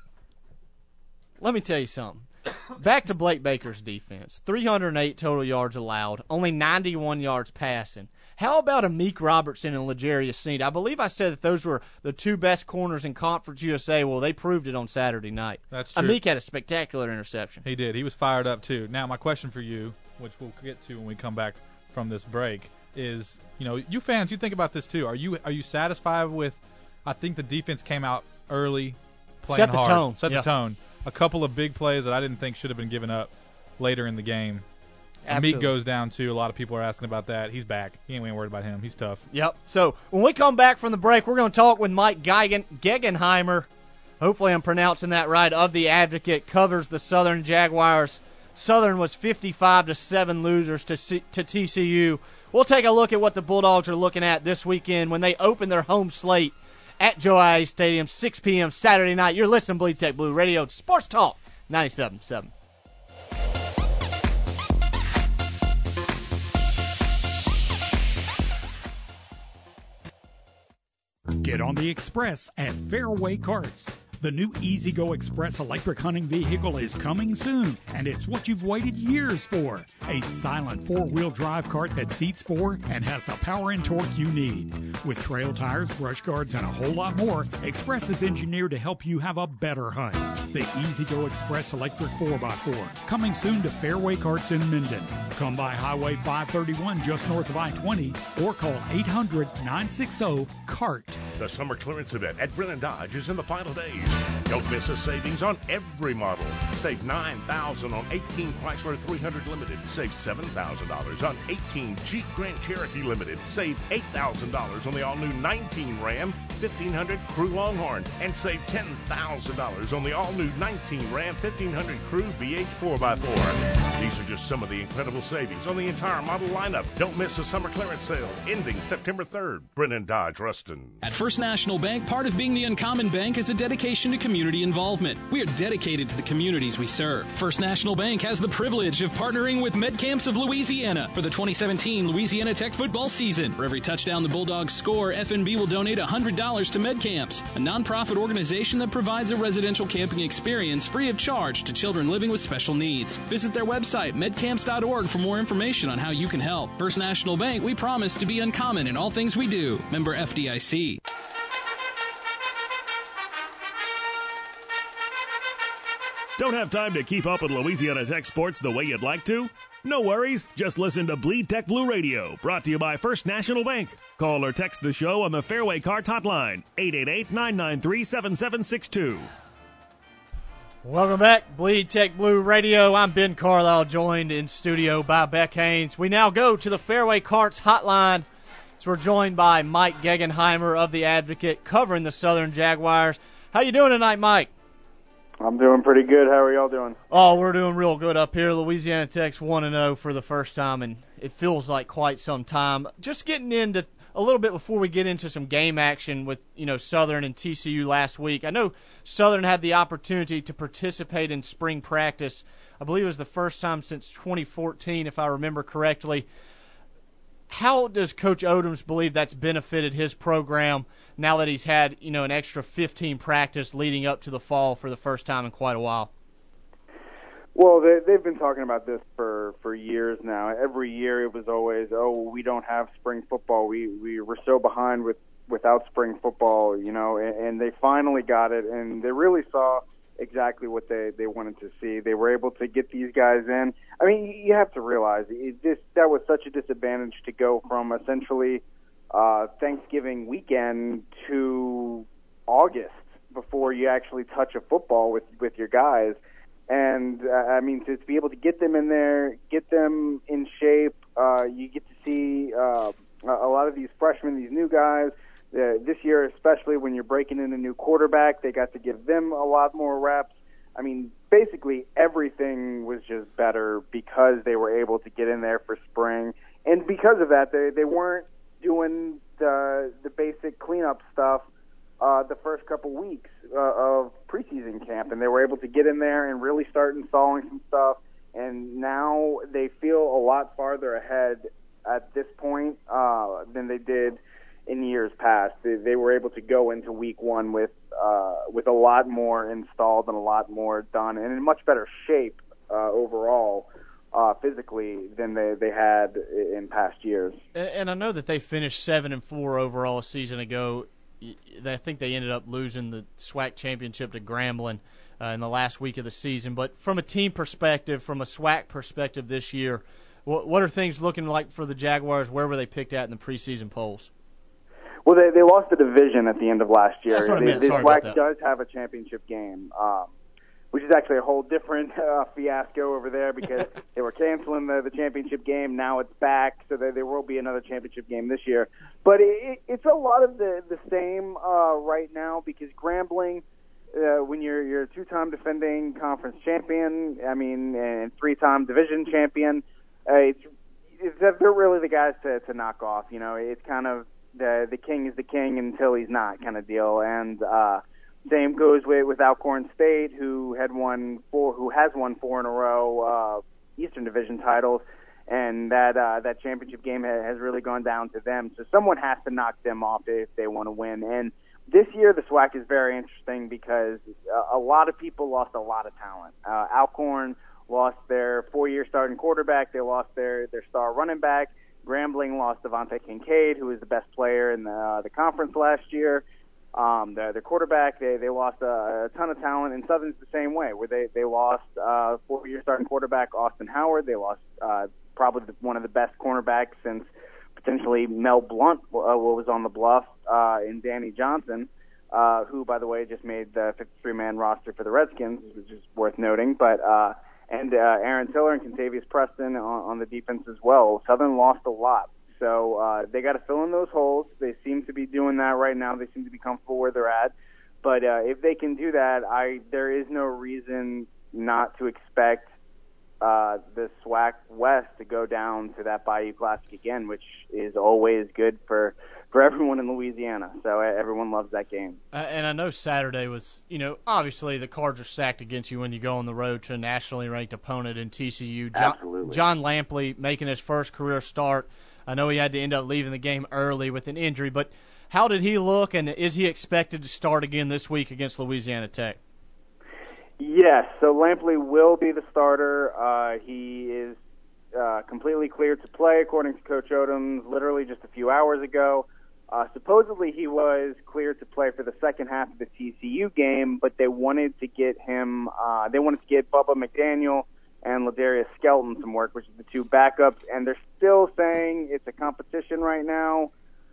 let me tell you something. Back to Blake Baker's defense. 308 total yards allowed, only 91 yards passing. How about Amik Robertson and L'Jarius Sneed? I believe I said that those were the 2 best corners in Conference USA. Well, they proved it on Saturday night. That's true. Amik had a spectacular interception. He did. He was fired up, too. Now, my question for you, which we'll get to when we come back from this break, is, you fans, you think about this, too. Are you satisfied with, I think the defense came out early, playing hard. Set the tone. A couple of big plays that I didn't think should have been given up later in the game. Amik goes down, too. A lot of people are asking about that. He's back. He ain't worried about him. He's tough. Yep. So when we come back from the break, we're going to talk with Mike Gegenheimer. Hopefully I'm pronouncing that right. Of the Advocate, covers the Southern Jaguars. Southern was 55-7 losers to TCU. We'll take a look at what the Bulldogs are looking at this weekend when they open their home slate at Joe I.A. Stadium, 6 p.m. Saturday night. You're listening to Bleed Tech Blue Radio, Sports Talk 97.7. Get on the Express at Fairway Carts. The new E-Z-Go Express electric hunting vehicle is coming soon, and it's what you've waited years for. A silent four-wheel drive cart that seats four and has the power and torque you need. With trail tires, brush guards, and a whole lot more, Express is engineered to help you have a better hunt. The E-Z-Go Express electric 4x4, coming soon to Fairway Carts in Minden. Come by Highway 531 just north of I-20 or call 800-960-CART. The summer clearance event at Brennan Dodge is in the final days. Don't miss a savings on every model. Save $9,000 on 18 Chrysler 300 Limited. Save $7,000 on 18 Jeep Grand Cherokee Limited. Save $8,000 on the all-new 19 Ram 1500 Crew Longhorn. And save $10,000 on the all-new 19 Ram 1500 Crew BH 4x4. These are just some of the incredible savings on the entire model lineup. Don't miss the summer clearance sale ending September 3rd. Brennan Dodge, Ruston. At First National Bank, part of being the Uncommon Bank is a dedication to community involvement. We are dedicated to the communities we serve. First National Bank has the privilege of partnering with MedCamps of Louisiana for the 2017 Louisiana Tech football season. For every touchdown the Bulldogs score, FNB will donate $100 to MedCamps, a nonprofit organization that provides a residential camping experience free of charge to children living with special needs. Visit their website, medcamps.org, for more information on how you can help. First National Bank, we promise to be uncommon in all things we do. Member FDIC. Don't have time to keep up with Louisiana Tech sports the way you'd like to? No worries. Just listen to Bleed Tech Blue Radio, brought to you by First National Bank. Call or text the show on the Fairway Carts hotline, 888-993-7762. Welcome back, Bleed Tech Blue Radio. I'm Ben Carlisle, joined in studio by Beck Haynes. We now go to the Fairway Carts hotline. So we're joined by Mike Gegenheimer of The Advocate, covering the Southern Jaguars. How you doing tonight, Mike? I'm doing pretty good. How are y'all doing? Oh, we're doing real good up here. Louisiana Tech's 1-0 for the first time, and it feels like quite some time. Just getting into a little bit before we get into some game action with, Southern and TCU last week. I know Southern had the opportunity to participate in spring practice. I believe it was the first time since 2014, if I remember correctly. How does Coach Odoms believe that's benefited his program now that he's had, an extra 15 practice leading up to the fall for the first time in quite a while? Well, they've been talking about this for years now. Every year it was always, we don't have spring football. We're so behind without spring football, and they finally got it, and they really saw exactly what they wanted to see. They were able to get these guys in. I mean, you have to realize that was such a disadvantage to go from essentially Thanksgiving weekend to August before you actually touch a football with your guys. And, to be able to get them in there, get them in shape, you get to see a lot of these freshmen, these new guys. This year, especially when you're breaking in a new quarterback, they got to give them a lot more reps. I mean, basically everything was just better because they were able to get in there for spring. And because of that, they weren't doing the basic cleanup stuff the first couple weeks of preseason camp, and they were able to get in there and really start installing some stuff. And now they feel a lot farther ahead at this point than they did in years past. They were able to go into week one with a lot more installed and a lot more done and in much better shape overall physically than they had in past years. And I know that they finished 7-4 overall a season ago. I think they ended up losing the SWAC championship to Grambling in the last week of the season. But from a team perspective, from a SWAC perspective this year, what are things looking like for the Jaguars? Where were they picked at in the preseason polls? Well, they lost the division at the end of last year. That's what I meant. Sorry SWAC about that. does have a championship game, which is actually a whole different fiasco over there because they were canceling the championship game. Now it's back, so there will be another championship game this year. But it's a lot of the same right now because Grambling, when you're a two-time defending conference champion, and three-time division champion, they're really the guys to knock off. It's kind of the king is the king until he's not kind of deal. And same goes with Alcorn State, who has won 4 in a row Eastern Division titles. and that championship game has really gone down to them. So someone has to knock them off if they want to win. And this year, the SWAC is very interesting because a lot of people lost a lot of talent. Alcorn lost their 4-year starting quarterback. They lost their star running back. Grambling lost Devontae Kincaid, who was the best player in the conference last year. Their quarterback, they lost a ton of talent, and Southern's the same way, where they lost 4-year starting quarterback Austin Howard. They lost probably one of the best cornerbacks since potentially Mel Blunt was on the Bluff, in Danny Johnson, who, by the way, just made the 53-man roster for the Redskins, which is worth noting. But and Aaron Tiller and Contavious Preston on the defense as well. Southern lost a lot. So they got to fill in those holes. They seem to be doing that right now. They seem to be comfortable where they're at. But if they can do that, there is no reason not to expect the SWAC West to go down to that Bayou Classic again, which is always good for everyone in Louisiana. So everyone loves that game. And I know Saturday was, obviously the cards are stacked against you when you go on the road to a nationally ranked opponent in TCU. Absolutely. John Lampley making his first career start. I know he had to end up leaving the game early with an injury, but how did he look, and is he expected to start again this week against Louisiana Tech? Yes, so Lampley will be the starter. He is completely cleared to play, according to Coach Odoms, literally just a few hours ago. Supposedly he was cleared to play for the second half of the TCU game, but they wanted to get him, Bubba McDaniel and Ladarius Skelton some work, which is the two backups, and they're still saying it's a competition right now.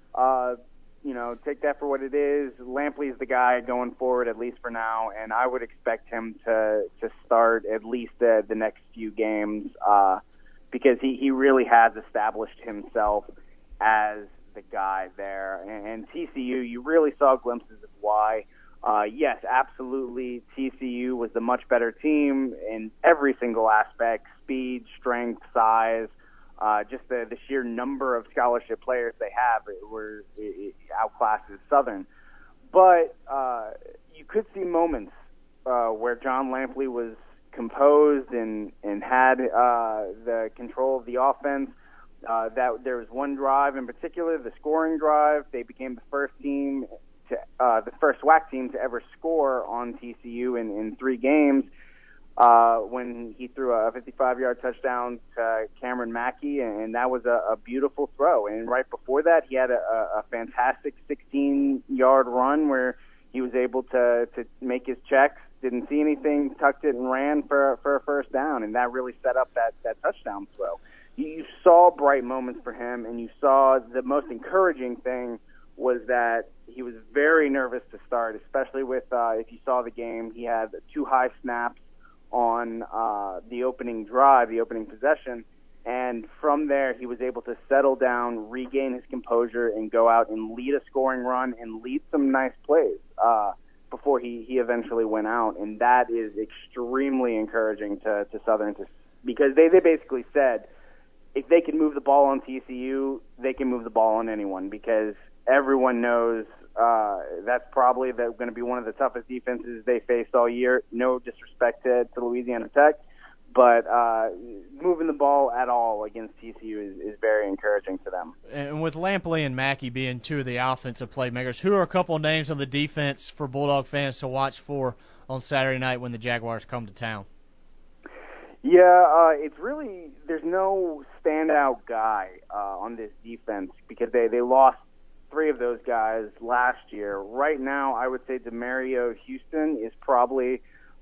Take that for what it is. Lampley's the guy going forward, at least for now, and I would expect him to start at least the next few games because he really has established himself as the guy there. And TCU, you really saw glimpses of why. Yes, absolutely, TCU was the much better team in every single aspect: speed, strength, size. Just the sheer number of scholarship players they have outclasses Southern. But you could see moments where John Lampley was composed and had the control of the offense. That there was one drive in particular, the scoring drive. They became the first SWAC team to ever score on TCU in 3 games. When he threw a 55-yard touchdown to Cameron Mackey, and that was a beautiful throw. And right before that, he had a fantastic 16-yard run where he was able to make his checks, didn't see anything, tucked it and ran for a first down, and that really set up that touchdown throw. You saw bright moments for him, and you saw the most encouraging thing was that he was very nervous to start, especially with, if you saw the game, he had 2 high snaps on the opening drive, the opening possession, and from there he was able to settle down, regain his composure, and go out and lead a scoring run and lead some nice plays before he eventually went out. And that is extremely encouraging to Southern, because they basically said if they can move the ball on TCU, they can move the ball on anyone, because everyone knows that's probably going to be one of the toughest defenses they faced all year. No disrespect to Louisiana Tech, but moving the ball at all against TCU is very encouraging to them. And with Lampley and Mackey being 2 of the offensive playmakers, who are a couple of names on the defense for Bulldog fans to watch for on Saturday night when the Jaguars come to town? Yeah, it's really, there's no standout guy on this defense because they lost 3 of those guys last year. Right now, I would say Demario Houston is probably,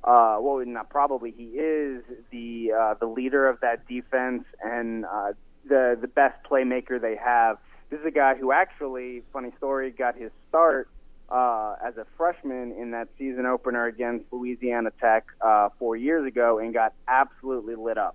he is the leader of that defense and the best playmaker they have. This is a guy who actually, funny story, got his start as a freshman in that season opener against Louisiana Tech 4 years ago and got absolutely lit up.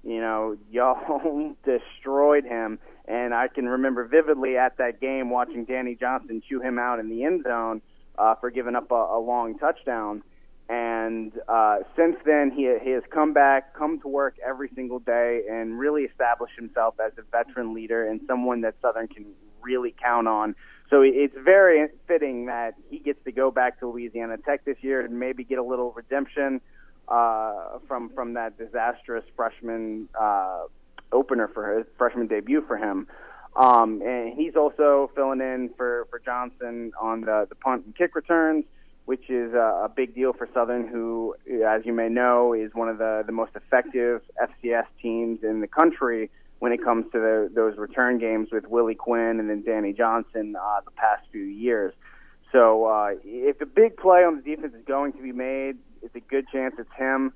Y'all destroyed him. And I can remember vividly at that game watching Danny Johnson chew him out in the end zone for giving up a long touchdown. And since then, he has come to work every single day, and really established himself as a veteran leader and someone that Southern can really count on. So it's very fitting that he gets to go back to Louisiana Tech this year and maybe get a little redemption from that disastrous freshman opener for his freshman debut for him. And he's also filling in for Johnson on the punt and kick returns, which is a big deal for Southern, who, as you may know, is one of the most effective FCS teams in the country when it comes to those return games with Willie Quinn and then Danny Johnson the past few years. So if a big play on the defense is going to be made, it's a good chance it's him.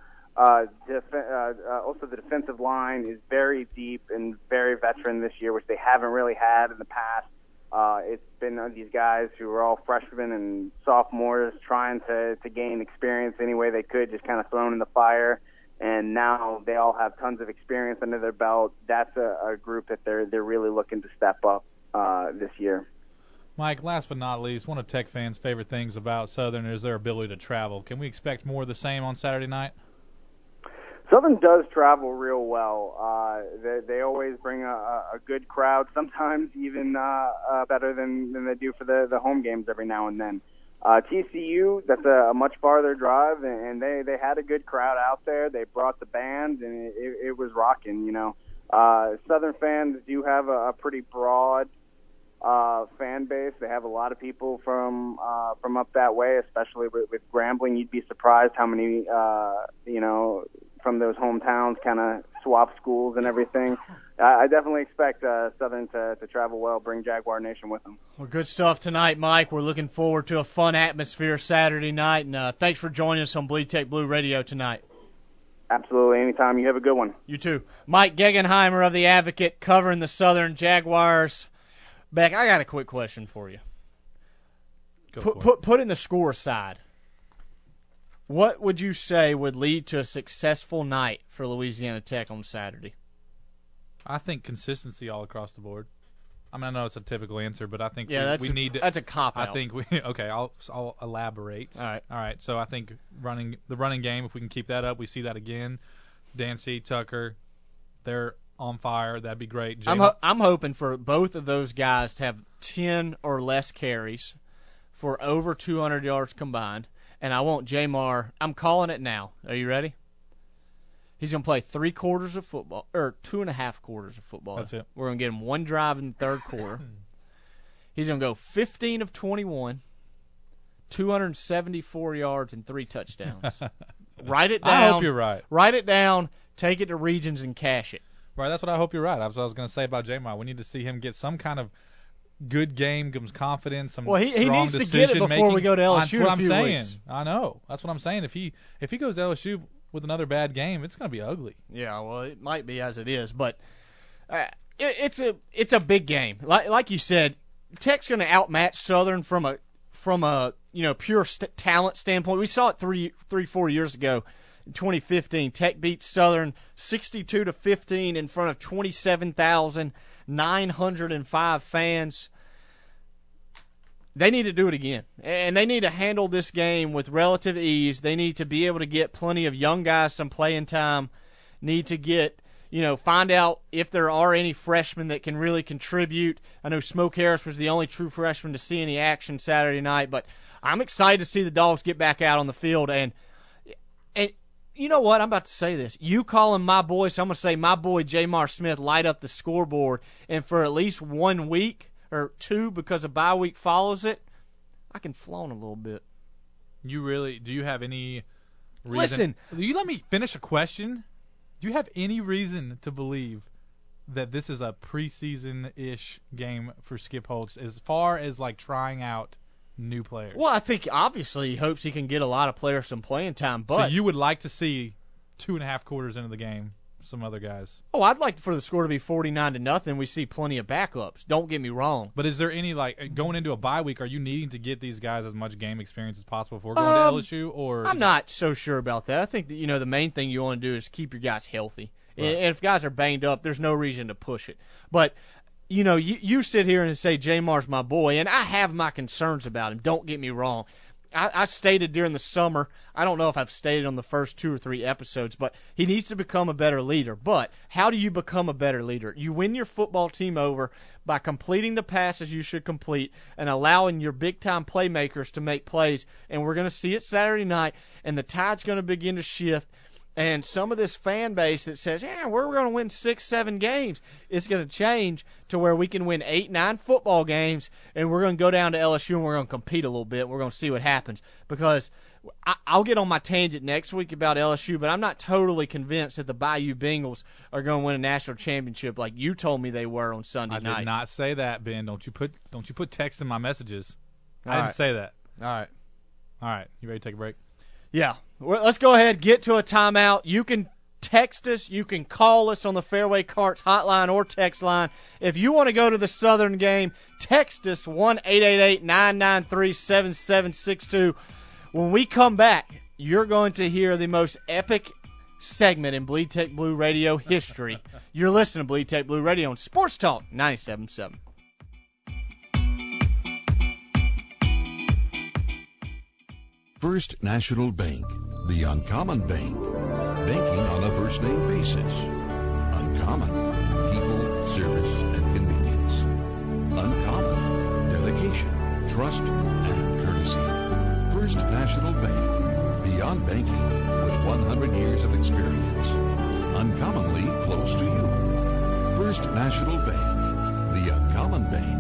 Also, the defensive line is very deep and very veteran this year, which they haven't really had in the past. It's been these guys who are all freshmen and sophomores trying to gain experience any way they could, just kind of thrown in the fire. And now they all have tons of experience under their belt. That's a group that they're really looking to step up this year. Mike, last but not least, one of Tech fans' favorite things about Southern is their ability to travel. Can we expect more of the same on Saturday night? Southern does travel real well. They always bring a good crowd, sometimes even better than they do for the home games every now and then. TCU, that's a much farther drive, and they had a good crowd out there. They brought the band, and it was rocking, you know. Southern fans do have a pretty broad fan base. They have a lot of people from up that way, especially with Grambling. You'd be surprised how many, from those hometowns kind of swap schools and everything. I definitely expect Southern to travel well, bring Jaguar Nation with them. Well, good stuff tonight, Mike. We're looking forward to a fun atmosphere Saturday night, and thanks for joining us on Bleed Tech Blue Radio tonight. Absolutely. Anytime. You have a good one. You too. Mike Gegenheimer of The Advocate covering the Southern Jaguars. Beck, I got a quick question for you. Putting the score aside, what would you say would lead to a successful night for Louisiana Tech on Saturday? I think consistency all across the board. I mean, I know it's a typical answer, but I think we need to. That's a cop-out. I think I'll elaborate. All right. So I think the running game, if we can keep that up, we see that again. Dancy, Tucker, they're on fire. That'd be great. I'm hoping for both of those guys to have 10 or less carries for over 200 yards combined. And I want Jamar. I'm calling it now. Are you ready? He's going to play 3 quarters of football, or 2.5 quarters of football. That's it. We're going to get him one drive in the third quarter. He's going to go 15 of 21, 274 yards, and 3 touchdowns. Write it down. I hope you're right. Write it down, take it to Regions, and cash it. Right, that's what I hope you're right. That's what I was going to say about Jamar. We need to see him get some kind of good game, give him confidence, some strong decision making. He needs to get it before we go to LSU. That's what I'm saying. Weeks. I know. That's what I'm saying. If he goes to LSU with another bad game, it's going to be ugly. Yeah, well, it might be as it is, but it's a big game. Like you said, Tech's going to outmatch Southern from a pure talent standpoint. We saw it 4 years ago. In 2015, Tech beat Southern 62-15 in front of 27,905 fans. They need to do it again, and they need to handle this game with relative ease. They need to be able to get plenty of young guys some playing time. Need to get, find out if there are any freshmen that can really contribute. I know Smoke Harris was the only true freshman to see any action Saturday night, but I'm excited to see the Dogs get back out on the field. And you know what? I'm about to say this. You call him my boy, so I'm going to say my boy Jamar Smith light up the scoreboard, and for at least 1 week or 2, because a bye week follows it, I can flaunt a little bit. Do you have any reason? Listen. Will you let me finish a question? Do you have any reason to believe that this is a preseason-ish game for Skip Holtz as far as like trying out new players? Well, I think obviously he hopes he can get a lot of players some playing time. But so you would like to see 2.5 quarters into the game some other guys? Oh, I'd like for the score to be 49-0. We see plenty of backups. Don't get me wrong. But is there any going into a bye week? Are you needing to get these guys as much game experience as possible before going to LSU? Or I'm not so sure about that. I think that the main thing you want to do is keep your guys healthy. Right. And if guys are banged up, there's no reason to push it. But you sit here and say Jamar's my boy, and I have my concerns about him. Don't get me wrong. I stated during the summer, I don't know if I've stated on the first 2 or 3 episodes, but he needs to become a better leader. But how do you become a better leader? You win your football team over by completing the passes you should complete and allowing your big-time playmakers to make plays. And we're going to see it Saturday night, and the tide's going to begin to shift. And some of this fan base that says, yeah, we're going to win 6-7 games, it's going to change to where we can win 8-9 football games, and we're going to go down to LSU and we're going to compete a little bit. We're going to see what happens. Because I'll get on my tangent next week about LSU, but I'm not totally convinced that the Bayou Bengals are going to win a national championship like you told me they were on Sunday night. I did not say that, Ben. Don't you put text in my messages. All I didn't right. say that. All right. You ready to take a break? Yeah. Well, let's go ahead, get to a timeout. You can text us. You can call us on the Fairway Carts hotline or text line. If you want to go to the Southern game, text us 1-888-993-7762. When we come back, you're going to hear the most epic segment in Bleed Tech Blue Radio history. You're listening to Bleed Tech Blue Radio on Sports Talk 97.7. First National Bank, the Uncommon Bank. Banking on a first-name basis. Uncommon. People, service, and convenience. Uncommon. Dedication, trust, and courtesy. First National Bank. Beyond banking with 100 years of experience. Uncommonly close to you. First National Bank. The Uncommon Bank.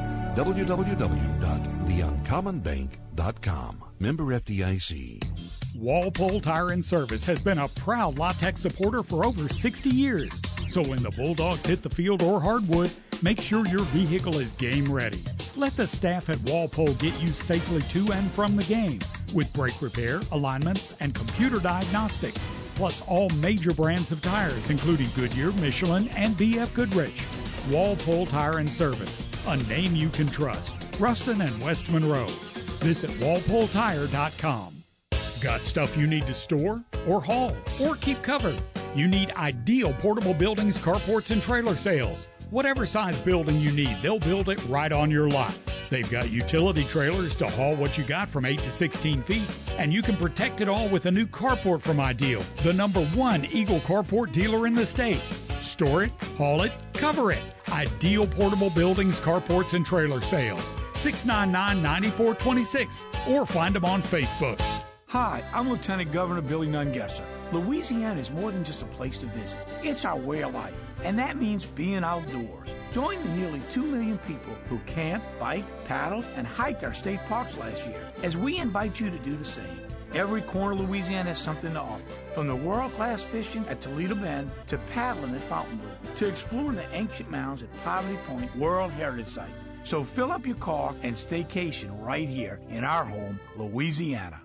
www.theuncommonbank.com. Member FDIC. Walpole Tire and Service has been a proud La-Tech supporter for over 60 years. So when the Bulldogs hit the field or hardwood, make sure your vehicle is game ready. Let the staff at Walpole get you safely to and from the game with brake repair, alignments, and computer diagnostics, plus all major brands of tires, including Goodyear, Michelin, and BF Goodrich. Walpole Tire and Service, a name you can trust. Ruston and West Monroe. Visit walpoletire.com. Got stuff you need to store or haul or keep covered? You need ideal portable buildings, carports, and trailer sales. Whatever size building you need, they'll build it right on your lot. They've got utility trailers to haul what you got from 8 to 16 feet, and you can protect it all with a new carport from Ideal, the #1 Eagle carport dealer in the state. Store it, haul it, cover it. Ideal portable buildings, carports, and trailer sales. 699-9426, or find them on Facebook. Hi, I'm Lieutenant Governor Billy Nungesser. Louisiana is more than just a place to visit. It's our way of life, and that means being outdoors. Join the nearly 2 million people who camped, biked, paddled, and hiked our state parks last year, as we invite you to do the same. Every corner of Louisiana has something to offer, from the world-class fishing at Toledo Bend to paddling at Fontainebleau, to exploring the ancient mounds at Poverty Point World Heritage Site. So fill up your car and staycation right here in our home, Louisiana.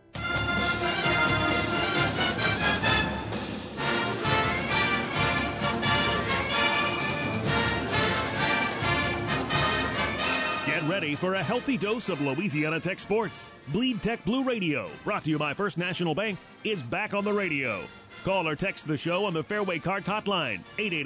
Get ready for a healthy dose of Louisiana Tech sports. Bleed Tech Blue Radio, brought to you by First National Bank, is back on the radio. Call or text the show on the Fairway Carts hotline,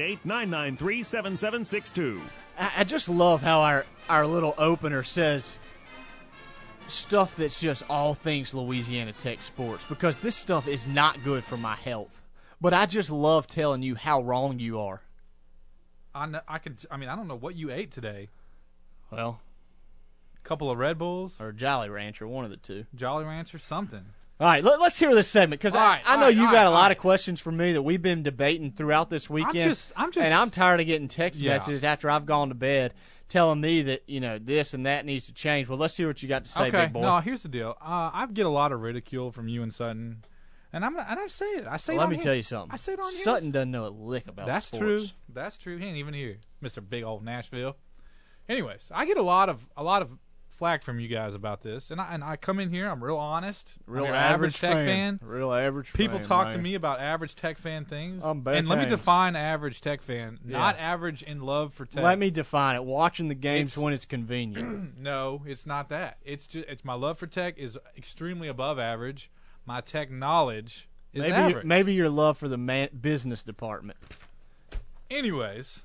888-993-7762. I just love how our little opener says stuff that's just all things Louisiana Tech sports, because this stuff is not good for my health. But I just love telling you how wrong you are. I don't know what you ate today. Well, a couple of Red Bulls or Jolly Rancher, one of the two. Jolly Rancher, something. All right, let's hear this segment, because I know you got a lot of questions for me that we've been debating throughout this weekend. And I'm tired of getting text messages after I've gone to bed telling me that, this and that needs to change. Well, let's hear what you got to say, big boy. No, here's the deal. I get a lot of ridicule from you and Sutton, and I say it. Let me tell you something. I say it on here. Sutton doesn't know a lick about That's sports. True. That's true. He ain't even here, Mr. Big Old Nashville. Anyways, I get a lot of flack from you guys about this, and I come in here. I'm real honest. Real I'm average Tech fan. Real average. People fan, talk man. to me about average Tech fan things. I'm bad and let me things. define average Tech fan, not Yeah. average in love for Tech. Let me define it. Watching the games when it's convenient. No, it's not that. It's my love for Tech is extremely above average. My Tech knowledge is average. Maybe your love for the business department. Anyways,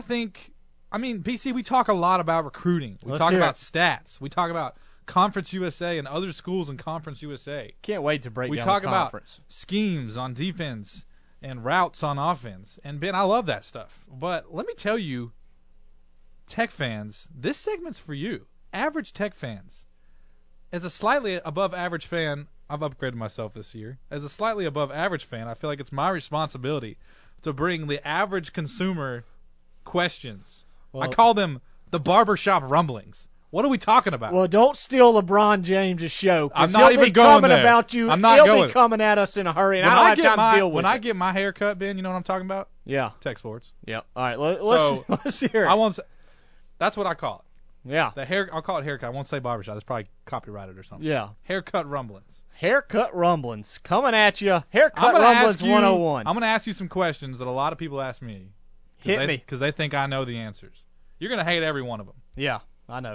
BC, we talk a lot about recruiting. We Let's talk hear about it. stats. We talk about Conference USA and other schools in Conference USA. Can't wait to break We down talk the about conference. schemes on defense and routes on offense. And, Ben, I love that stuff. But let me tell you, Tech fans, this segment's for you. Average Tech fans. As a slightly above average fan, I've upgraded myself this year. As a slightly above average fan, I feel like it's my responsibility to bring the average consumer questions. Well, I call them the barbershop rumblings. What are we talking about? Well, don't steal LeBron James' show. I'm not even going there. About you. I'm not he'll going. Be coming at us in a hurry, and I don't have time to deal with when it. I get my hair cut, Ben, you know what I'm talking about? Yeah. Tech Sports. Yep. All right, let's hear it. I won't say, that's what I call it. Yeah. I'll call it haircut. I won't say barbershop. That's probably copyrighted or something. Yeah. Haircut rumblings. Haircut rumblings. Coming at you. Haircut rumblings 101. I'm going to ask you some questions that a lot of people ask me. Hit me. Because they think I know the answers. You're going to hate every one of them. Yeah, I know.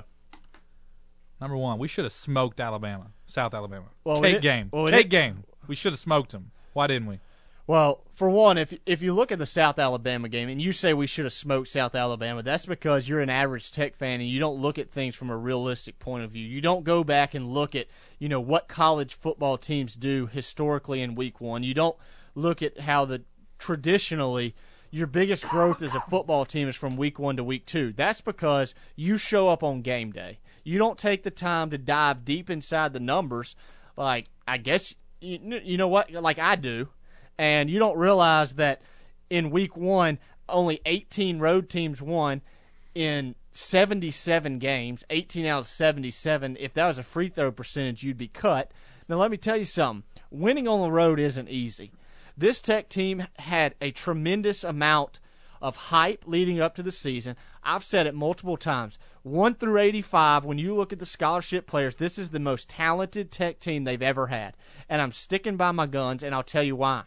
Number one, we should have smoked Alabama, South Alabama. Well, Cake game. Cake game. We should have smoked them. Why didn't we? Well, for one, if you look at the South Alabama game and you say we should have smoked South Alabama, that's because you're an average Tech fan and you don't look at things from a realistic point of view. You don't go back and look at, what college football teams do historically in week one. You don't look at how traditionally your biggest growth as a football team is from week one to week two. That's because you show up on game day. You don't take the time to dive deep inside the numbers like, I guess, you know what, like I do. And you don't realize that in week one, only 18 road teams won in 77 games, 18 out of 77. If that was a free throw percentage, you'd be cut. Now, let me tell you something. Winning on the road isn't easy. This Tech team had a tremendous amount of hype leading up to the season. I've said it multiple times. 1 through 85, when you look at the scholarship players, this is the most talented Tech team they've ever had. And I'm sticking by my guns, and I'll tell you why.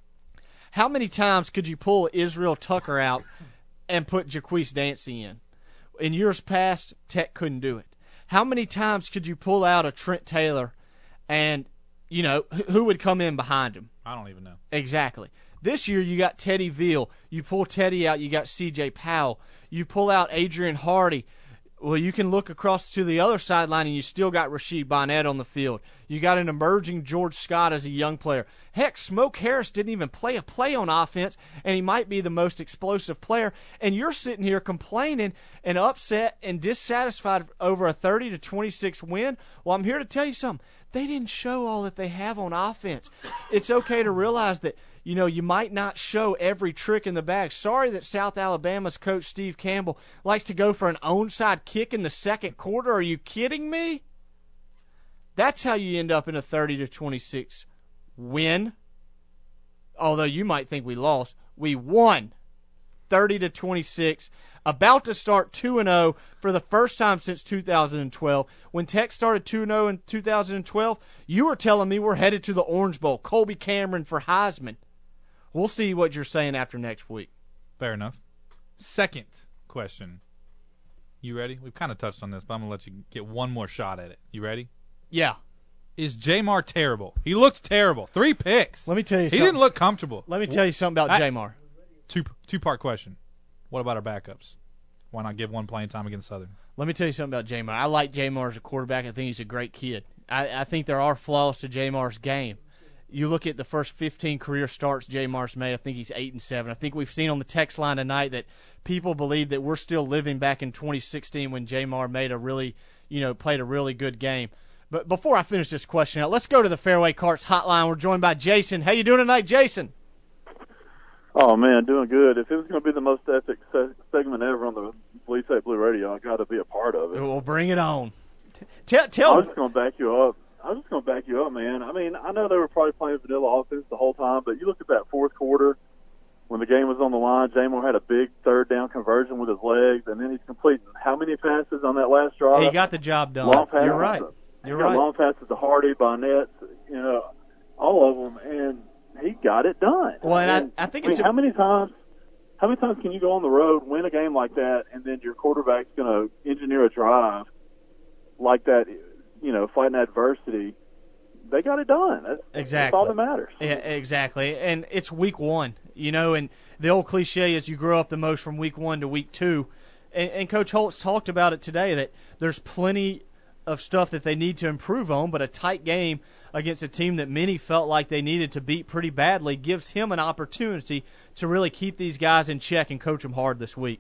How many times could you pull Israel Tucker out and put Jaquise Dancy in? In years past, Tech couldn't do it. How many times could you pull out a Trent Taylor and, who would come in behind him? I don't even know. Exactly. This year you got Teddy Veal. You pull Teddy out, you got C.J. Powell. You pull out Adrian Hardy. Well, you can look across to the other sideline and you still got Rasheed Bonnet on the field. You got an emerging George Scott as a young player. Heck, Smoke Harris didn't even play a play on offense, and he might be the most explosive player. And you're sitting here complaining and upset and dissatisfied over a 30-26 win. Well, I'm here to tell you something. They didn't show all that they have on offense. It's okay to realize that, you might not show every trick in the bag. Sorry that South Alabama's coach Steve Campbell likes to go for an onside kick in the second quarter. Are you kidding me? That's how you end up in a 30-26 win. Although you might think we lost. We won 30-26. About to start 2-0 for the first time since 2012. When Tech started 2-0 in 2012, you were telling me we're headed to the Orange Bowl. Colby Cameron for Heisman. We'll see what you're saying after next week. Fair enough. Second question. You ready? We've kind of touched on this, but I'm going to let you get one more shot at it. You ready? Yeah. Is Jamar terrible? He looked terrible. 3 picks. Let me tell you something. He didn't look comfortable. Let me tell you something about Jamar. Two-part question. What about our backups? Why not give one playing time against Southern? Let me tell you something about Jamar. I like Jamar as a quarterback. I think he's a great kid. I think there are flaws to Jamar's game. You look at the first 15 career starts Jamar's made, I think he's 8-7. I think we've seen on the text line tonight that people believe that we're still living back in 2016 when Jamar made played a really good game. But before I finish this question out, let's go to the Fairway Carts hotline. We're joined by Jason. How you doing tonight, Jason? Oh, man, doing good. If it was going to be the most epic segment ever on the Bleed Tech Blue Radio, I got to be a part of it. Well, bring it on. I was just going to back you up. Man. I mean, I know they were probably playing vanilla offense the whole time, but you look at that fourth quarter when the game was on the line. Jamar had a big third down conversion with his legs, and then he's completing how many passes on that last drive? He got the job done. Long passes. You're right. Long passes to Hardy, Bonnet, all of them, and he got it done. Well, and I think it's how many times can you go on the road, win a game like that, and then your quarterback's going to engineer a drive like that? Fighting adversity. They got it done. That's all that matters. Yeah, exactly. And it's week one, and the old cliche is you grow up the most from week 1 to week 2. And Coach Holtz talked about it today that there's plenty of stuff that they need to improve on, but a tight game against a team that many felt like they needed to beat pretty badly gives him an opportunity to really keep these guys in check and coach them hard this week.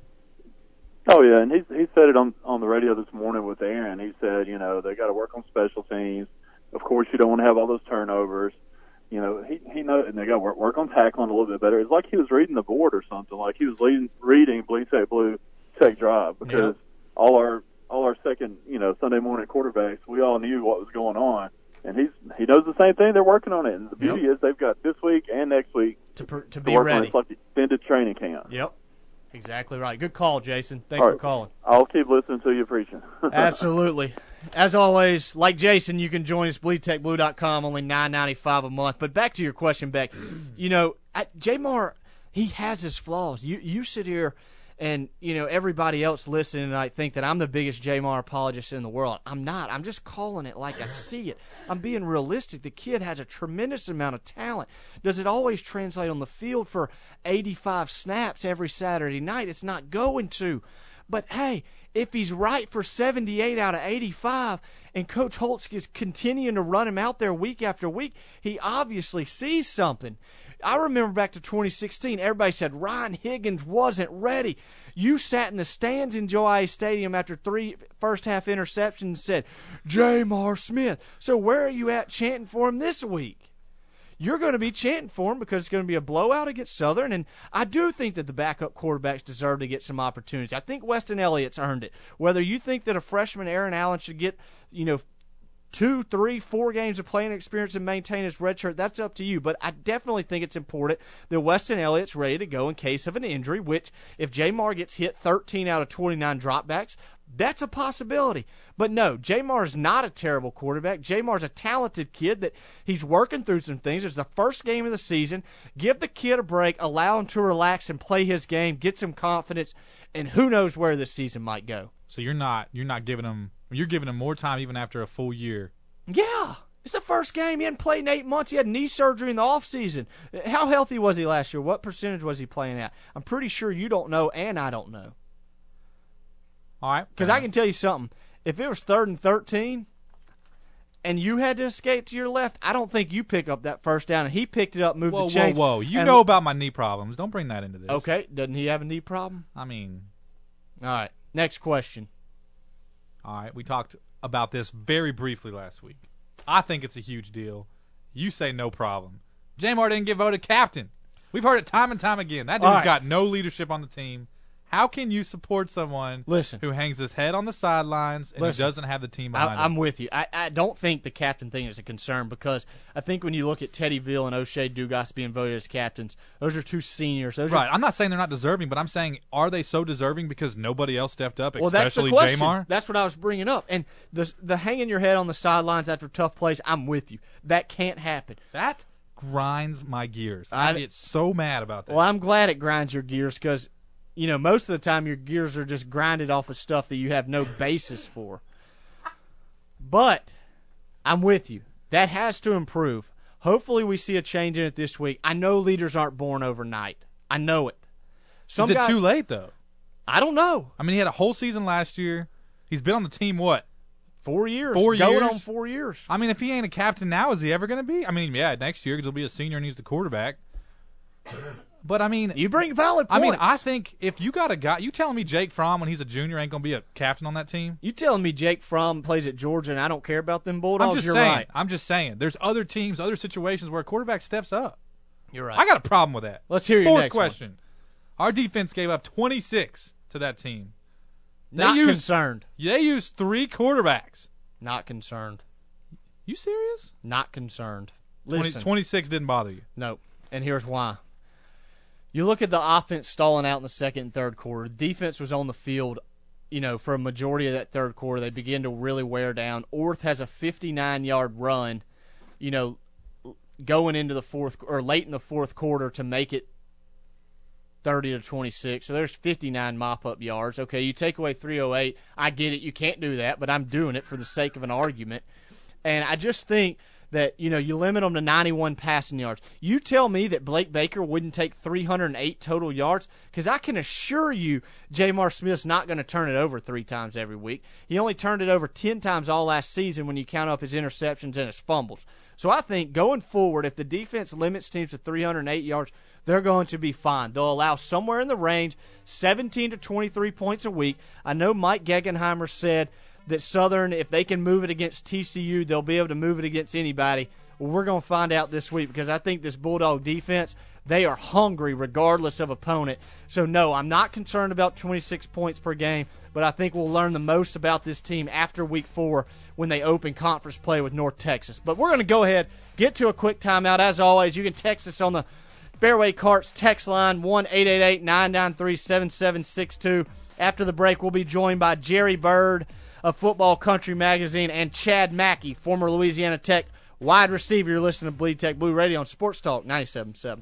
Oh, yeah, and he said it on the radio this morning with Aaron. He said, they got to work on special teams. Of course, you don't want to have all those turnovers. You know, he knows, and they got to work on tackling a little bit better. It's like he was reading the board or something. Like he was reading Bleed Tech Blue, Tech Drive, because all our second, Sunday morning quarterbacks, we all knew what was going on, and he knows the same thing. They're working on it, and the beauty is they've got this week and next week to be be work ready. On it. It's like the extended training camp. Yep. Exactly right. Good call, Jason. Thanks for calling. I'll keep listening to you preaching. Absolutely. As always, like Jason, you can join us, BleedTechBlue.com, only $9.95 a month. But back to your question, Beck. Jamar, he has his flaws. You sit here and, everybody else listening tonight think that I'm the biggest Jamar apologist in the world. I'm not. I'm just calling it like I see it. I'm being realistic. The kid has a tremendous amount of talent. Does it always translate on the field for 85 snaps every Saturday night? It's not going to. But, hey, if he's right for 78 out of 85 and Coach Holtz is continuing to run him out there week after week, he obviously sees something. I remember back to 2016, everybody said Ryan Higgins wasn't ready. You sat in the stands in Joe Stadium after 3 first-half interceptions and said, Jamar Smith. So where are you at chanting for him this week? You're going to be chanting for him because it's going to be a blowout against Southern, and I do think that the backup quarterbacks deserve to get some opportunities. I think Weston Elliott's earned it. Whether you think that a freshman, Aaron Allen, should get, 2, 3, 4 games of playing experience and maintain his red shirt, that's up to you. But I definitely think it's important that Weston Elliott's ready to go in case of an injury, which if Jamar gets hit 13 out of 29 dropbacks, that's a possibility. But no, Jamar is not a terrible quarterback. Jamar's a talented kid that he's working through some things. It's the first game of the season. Give the kid a break, allow him to relax and play his game, get some confidence, and who knows where this season might go. So you're not giving him – you're giving him more time even after a full year. Yeah. It's the first game. He hadn't played in 8 months. He had knee surgery in the offseason. How healthy was he last year? What percentage was he playing at? I'm pretty sure you don't know, and I don't know. All right. Because I can tell you something. If it was 3rd and 13 and you had to escape to your left, I don't think you pick up that first down. And he picked it up, moved the chains. Whoa. You know about my knee problems. Don't bring that into this. Okay. Doesn't he have a knee problem? I mean. All right. Next question. All right. We talked about this very briefly last week. I think it's a huge deal. You say no problem. Jamar didn't get voted captain. We've heard it time and time again. That dude's got no leadership on the team. How can you support someone who hangs his head on the sidelines and who doesn't have the team behind him? I'm with you. I don't think the captain thing is a concern because I think when you look at Teddy Veal and O'Shea Dugas being voted as captains, those are two seniors. I'm not saying they're not deserving, but I'm saying are they so deserving because nobody else stepped up, especially that's the question. Jamar? That's what I was bringing up. And the hanging your head on the sidelines after tough plays, I'm with you. That can't happen. That grinds my gears. I get so mad about that. Well, I'm glad it grinds your gears because – most of the time your gears are just grinded off of stuff that you have no basis for. But I'm with you. That has to improve. Hopefully we see a change in it this week. I know leaders aren't born overnight. I know it. Is it too late, though? I don't know. I mean, he had a whole season last year. He's been on the team, what? 4 years. Going on 4 years. I mean, if he ain't a captain now, is he ever going to be? I mean, yeah, next year because he'll be a senior and he's the quarterback. But, I mean... You bring valid points. I mean, I think if you got a guy... You telling me Jake Fromm, when he's a junior, ain't going to be a captain on that team? You telling me Jake Fromm plays at Georgia and I don't care about them Bulldogs? Right. I'm just saying. There's other teams, other situations where a quarterback steps up. You're right. I got a problem with that. Let's hear your next question. One. Our defense gave up 26 to that team. Concerned. They used 3 quarterbacks. Not concerned. You serious? Not concerned. Listen. 26 didn't bother you? Nope. And here's why. You look at the offense stalling out in the second and third quarter. The defense was on the field, for a majority of that third quarter. They began to really wear down. Orth has a 59-yard run, going into the fourth or late in the fourth quarter to make it 30-26. So there's 59 mop-up yards. Okay, you take away 308. I get it. You can't do that, but I'm doing it for the sake of an argument. And I just think that, you limit them to 91 passing yards. You tell me that Blake Baker wouldn't take 308 total yards? Because I can assure you Jamar Smith's not going to turn it over 3 times every week. He only turned it over 10 times all last season when you count up his interceptions and his fumbles. So I think going forward, if the defense limits teams to 308 yards, they're going to be fine. They'll allow somewhere in the range 17 to 23 points a week. I know Mike Gegenheimer said that Southern, if they can move it against TCU, they'll be able to move it against anybody. Well, we're going to find out this week because I think this Bulldog defense, they are hungry regardless of opponent. So, no, I'm not concerned about 26 points per game, but I think we'll learn the most about this team after Week 4 when they open conference play with North Texas. But we're going to go ahead, get to a quick timeout. As always, you can text us on the Fairway Carts text line, 1-888-993-7762. After the break, we'll be joined by Jerry Bird of Football Country Magazine and Chad Mackey, former Louisiana Tech wide receiver. You're listening to Bleed Tech Blue Radio on Sports Talk 97.7.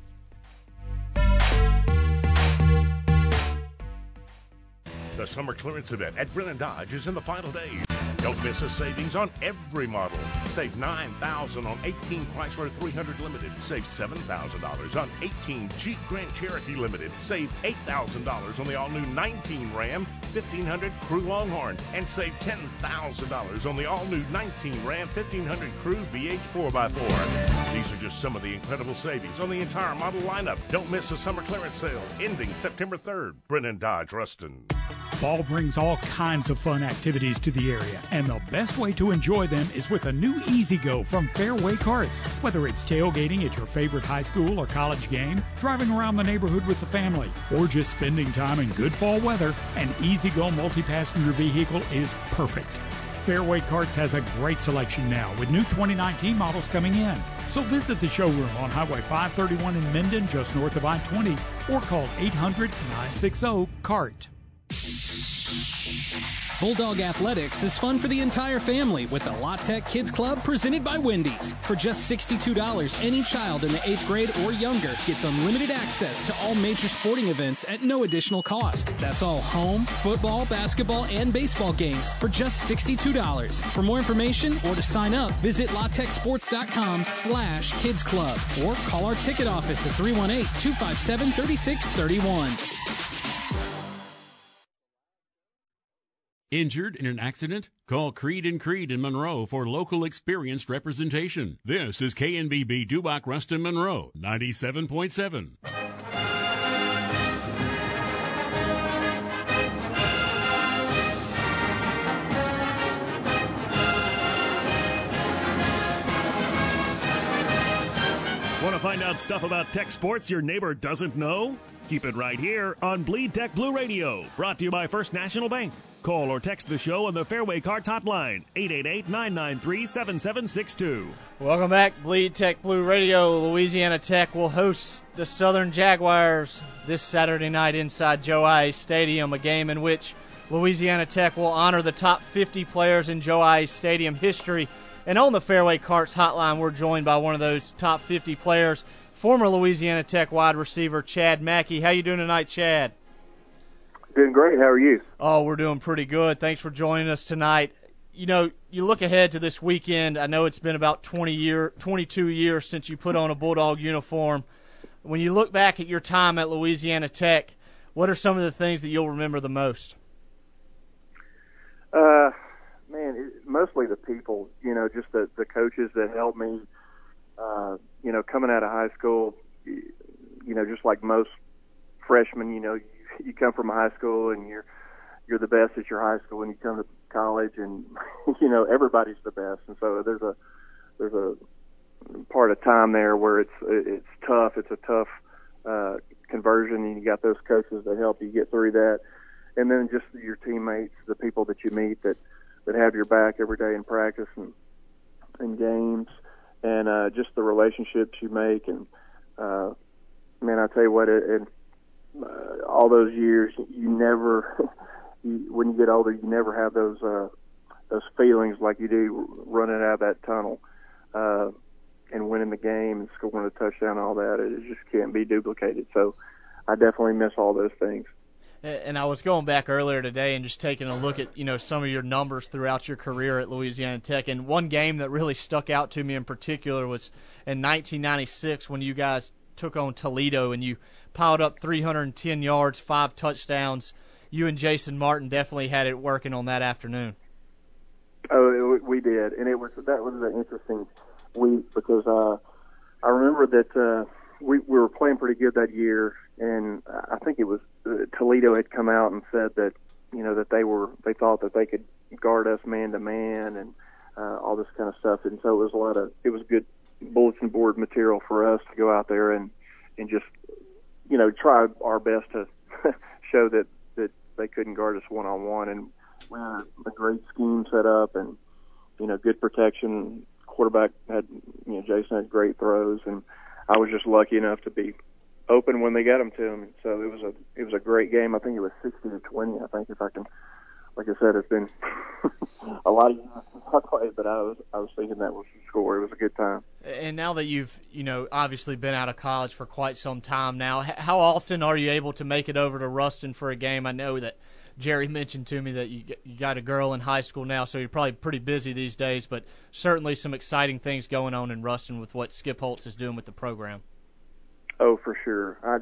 The summer clearance event at Brennan Dodge is in the final days. Don't miss the savings on every model. Save $9,000 on 18 Chrysler 300 Limited. Save $7,000 on 18 Jeep Grand Cherokee Limited. Save $8,000 on the all-new 19 Ram 1500 Crew Longhorn. And save $10,000 on the all-new 19 Ram 1500 Crew VH 4x4. These are just some of the incredible savings on the entire model lineup. Don't miss the summer clearance sale ending September 3rd. Brennan Dodge, Ruston. Fall brings all kinds of fun activities to the area, and the best way to enjoy them is with a new E-Z-GO from Fairway Carts. Whether it's tailgating at your favorite high school or college game, driving around the neighborhood with the family, or just spending time in good fall weather, an E-Z-GO multi-passenger vehicle is perfect. Fairway Carts has a great selection now with new 2019 models coming in. So visit the showroom on Highway 531 in Minden, just north of I-20, or call 800-960-CART. Bulldog Athletics is fun for the entire family with the La Tech Kids Club presented by Wendy's. For just $62, any child in the 8th grade or younger gets unlimited access to all major sporting events at no additional cost. That's all home, football, basketball, and baseball games for just $62. For more information or to sign up, visit latechsports.com/Kids Club or call our ticket office at 318-257-3631. Injured in an accident? Call Creed & Creed in Monroe for local experienced representation. This is KNBB Dubach Ruston Monroe, 97.7. Want to find out stuff about tech sports your neighbor doesn't know? Keep it right here on Bleed Tech Blue Radio, brought to you by First National Bank. Call or text the show on the Fairway Carts hotline, 888-993-7762. Welcome back, Bleed Tech Blue Radio. Louisiana Tech will host the Southern Jaguars this Saturday night inside Joe Ice Stadium, a game in which Louisiana Tech will honor the top 50 players in Joe Ice Stadium history. And on the Fairway Carts hotline, we're joined by one of those top 50 players, former Louisiana Tech wide receiver Chad Mackey. How you doing tonight, Chad? Doing great. How are you? Oh, we're doing pretty good. Thanks for joining us tonight. You know, you look ahead to this weekend. I know it's been about 22 years since you put on a Bulldog uniform. When you look back at your time at Louisiana Tech, what are some of the things that you'll remember the most? Mostly the people, just the coaches that helped me, coming out of high school, just like most freshmen, you come from high school and you're the best at your high school, and you come to college and, everybody's the best. And so there's a part of time there where it's tough. It's a tough conversion, and you got those coaches that help you get through that. And then just your teammates, the people that you meet that have your back every day in practice and games, and just the relationships you make. And man, I tell you what, all those years, you never, when you get older, you never have those feelings like you do running out of that tunnel and winning the game and scoring a touchdown and all that. It just can't be duplicated. So I definitely miss all those things. And I was going back earlier today and just taking a look at, some of your numbers throughout your career at Louisiana Tech. And one game that really stuck out to me in particular was in 1996 when you guys took on Toledo and you piled up 310 yards, 5 touchdowns. You and Jason Martin definitely had it working on that afternoon. Oh, we did. And that was an interesting week because I remember that we were playing pretty good that year, and I think it was Toledo had come out and said that that they thought that they could guard us man to man and all this kind of stuff. And so it was good bulletin board material for us to go out there and just, try our best to show that they couldn't guard us one-on-one. And we had a great scheme set up and, good protection. Quarterback had, Jason had great throws, and I was just lucky enough to be open when they got them to him. So it was a great game. I think it was 60-20. I think if I can, like I said, it's been a lot of years since I played, but I was thinking that was the score. It was a good time. And now that you've, obviously been out of college for quite some time now, how often are you able to make it over to Ruston for a game? I know that Jerry mentioned to me that you got a girl in high school now, so you're probably pretty busy these days, but certainly some exciting things going on in Ruston with what Skip Holtz is doing with the program. Oh, for sure. I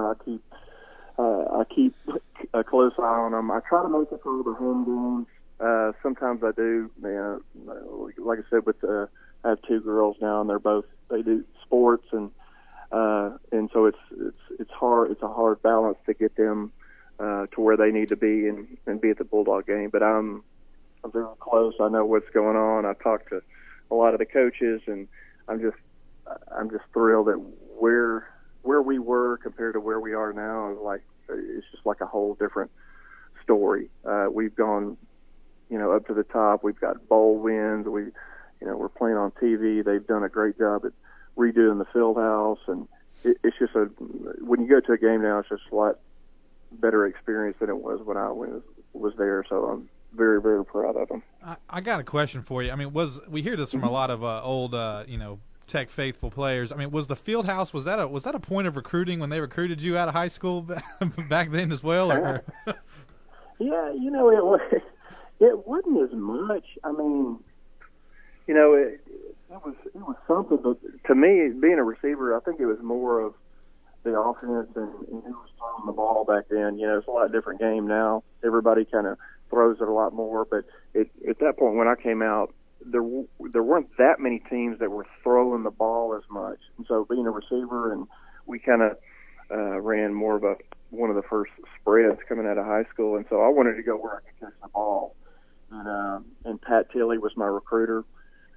keep a close eye on them. I try to make it for the home games. Sometimes I do. Like I said, I have two girls now, and they do sports, and so it's hard. It's a hard balance to get them to where they need to be and be at the Bulldog game. But I'm very close. I know what's going on. I talked to a lot of the coaches, and I'm just thrilled at where we were compared to where we are now. It's just like a whole different story. We've gone, up to the top. We've got bowl wins. We're playing on TV. They've done a great job at redoing the field house, and it's just when you go to a game now, it's just a lot better experience than it was when I was there. So I'm very, very proud of them. I got a question for you. I mean, we hear this from a lot of old, Tech faithful players. I mean, was the field house, was that a point of recruiting when they recruited you out of high school back then as well? Or? Yeah, it wasn't as much. I mean, it was something. But to me, being a receiver, I think it was more of the offense and who was throwing the ball back then. It's a lot different game now. Everybody kind of throws it a lot more. But at that point when I came out, there weren't that many teams that were throwing the ball as much. And so being a receiver, and we kind of ran more of one of the first spreads coming out of high school. And so I wanted to go where I could catch the ball. And Pat Tilley was my recruiter.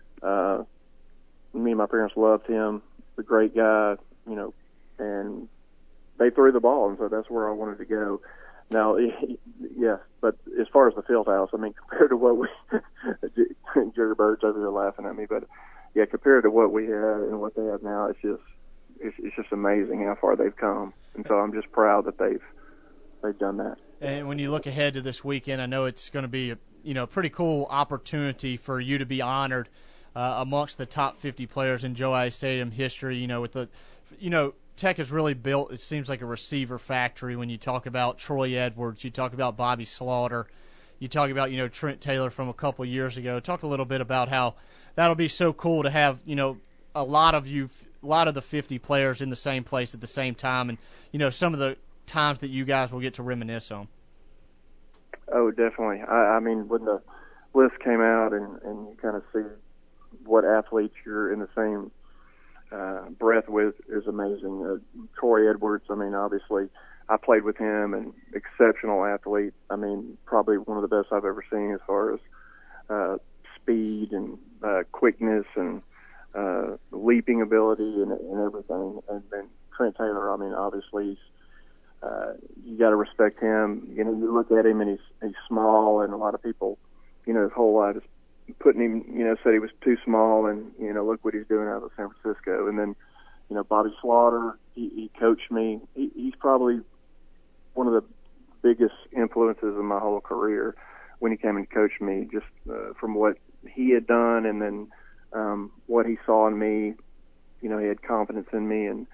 Me and my parents loved him. A great guy, and they threw the ball, and so that's where I wanted to go. Now, yes, but as far as the field house, I mean, compared to what Jerry Bird's over here laughing at me, but yeah, compared to what we had and what they have now, it's just amazing how far they've come, and so I'm just proud that they've done that. And when you look ahead to this weekend, I know it's going to be a pretty cool opportunity for you to be honored amongst the top 50 players in Joe Ice Stadium history. With the Tech has really built, it seems like, a receiver factory. When you talk about Troy Edwards, you talk about Bobby Slaughter, you talk about, Trent Taylor from a couple of years ago. Talk a little bit about how that'll be so cool to have, a lot of the 50 players in the same place at the same time, and, some of the times that you guys will get to reminisce on. Oh, definitely. I mean, when the list came out and you kind of see what athletes you're in the same breath with is amazing. Troy Edwards, I mean, obviously, I played with him, and exceptional athlete. I mean, probably one of the best I've ever seen as far as speed and quickness and leaping ability and everything. And then Trent Taylor, I mean, obviously, you got to respect him. You look at him, and he's small, and a lot of people, his whole life is putting him, said he was too small, and, look what he's doing out of San Francisco. And then, Bobby Slaughter, he coached me. He's probably one of the biggest influences in my whole career when he came and coached me, just from what he had done and then what he saw in me. He had confidence in me, and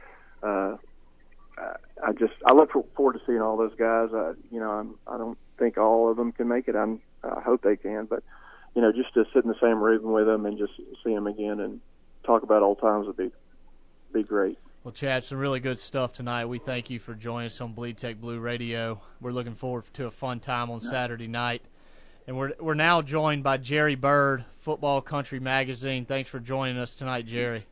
I look forward to seeing all those guys. I don't think all of them can make it. I hope they can, but just to sit in the same room with them and just see them again and talk about old times would be great. Well, Chad, some really good stuff tonight. We thank you for joining us on Bleed Tech Blue Radio. We're looking forward to a fun time on Saturday night. And we're now joined by Jerry Bird, Football Country Magazine. Thanks for joining us tonight, Jerry.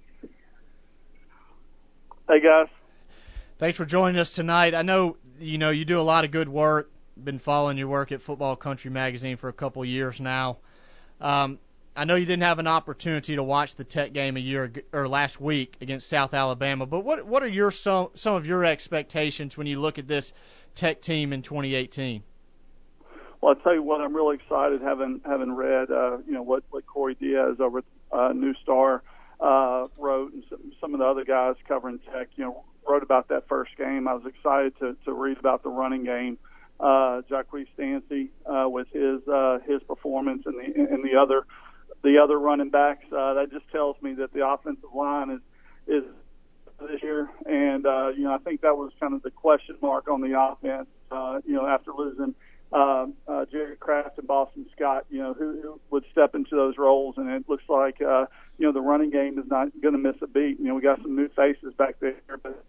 Hey, guys. Thanks for joining us tonight. I know, you do a lot of good work been following your work at Football Country Magazine for a couple years now. I know you didn't have an opportunity to watch the Tech game last week against South Alabama, but what are some of your expectations when you look at this Tech team in 2018? Well, I'll tell you what, I'm really excited having read what Corey Diaz over at New Star wrote, and some of the other guys covering Tech wrote about that first game. I was excited to read about the running game. Jacquees Stancy with his performance and the other running backs. That just tells me that the offensive line is this year, and I think that was kind of the question mark on the offense. After losing Jerry Kraft and Boston Scott, who would step into those roles, and it looks like the running game is not going to miss a beat. We got some new faces back there, but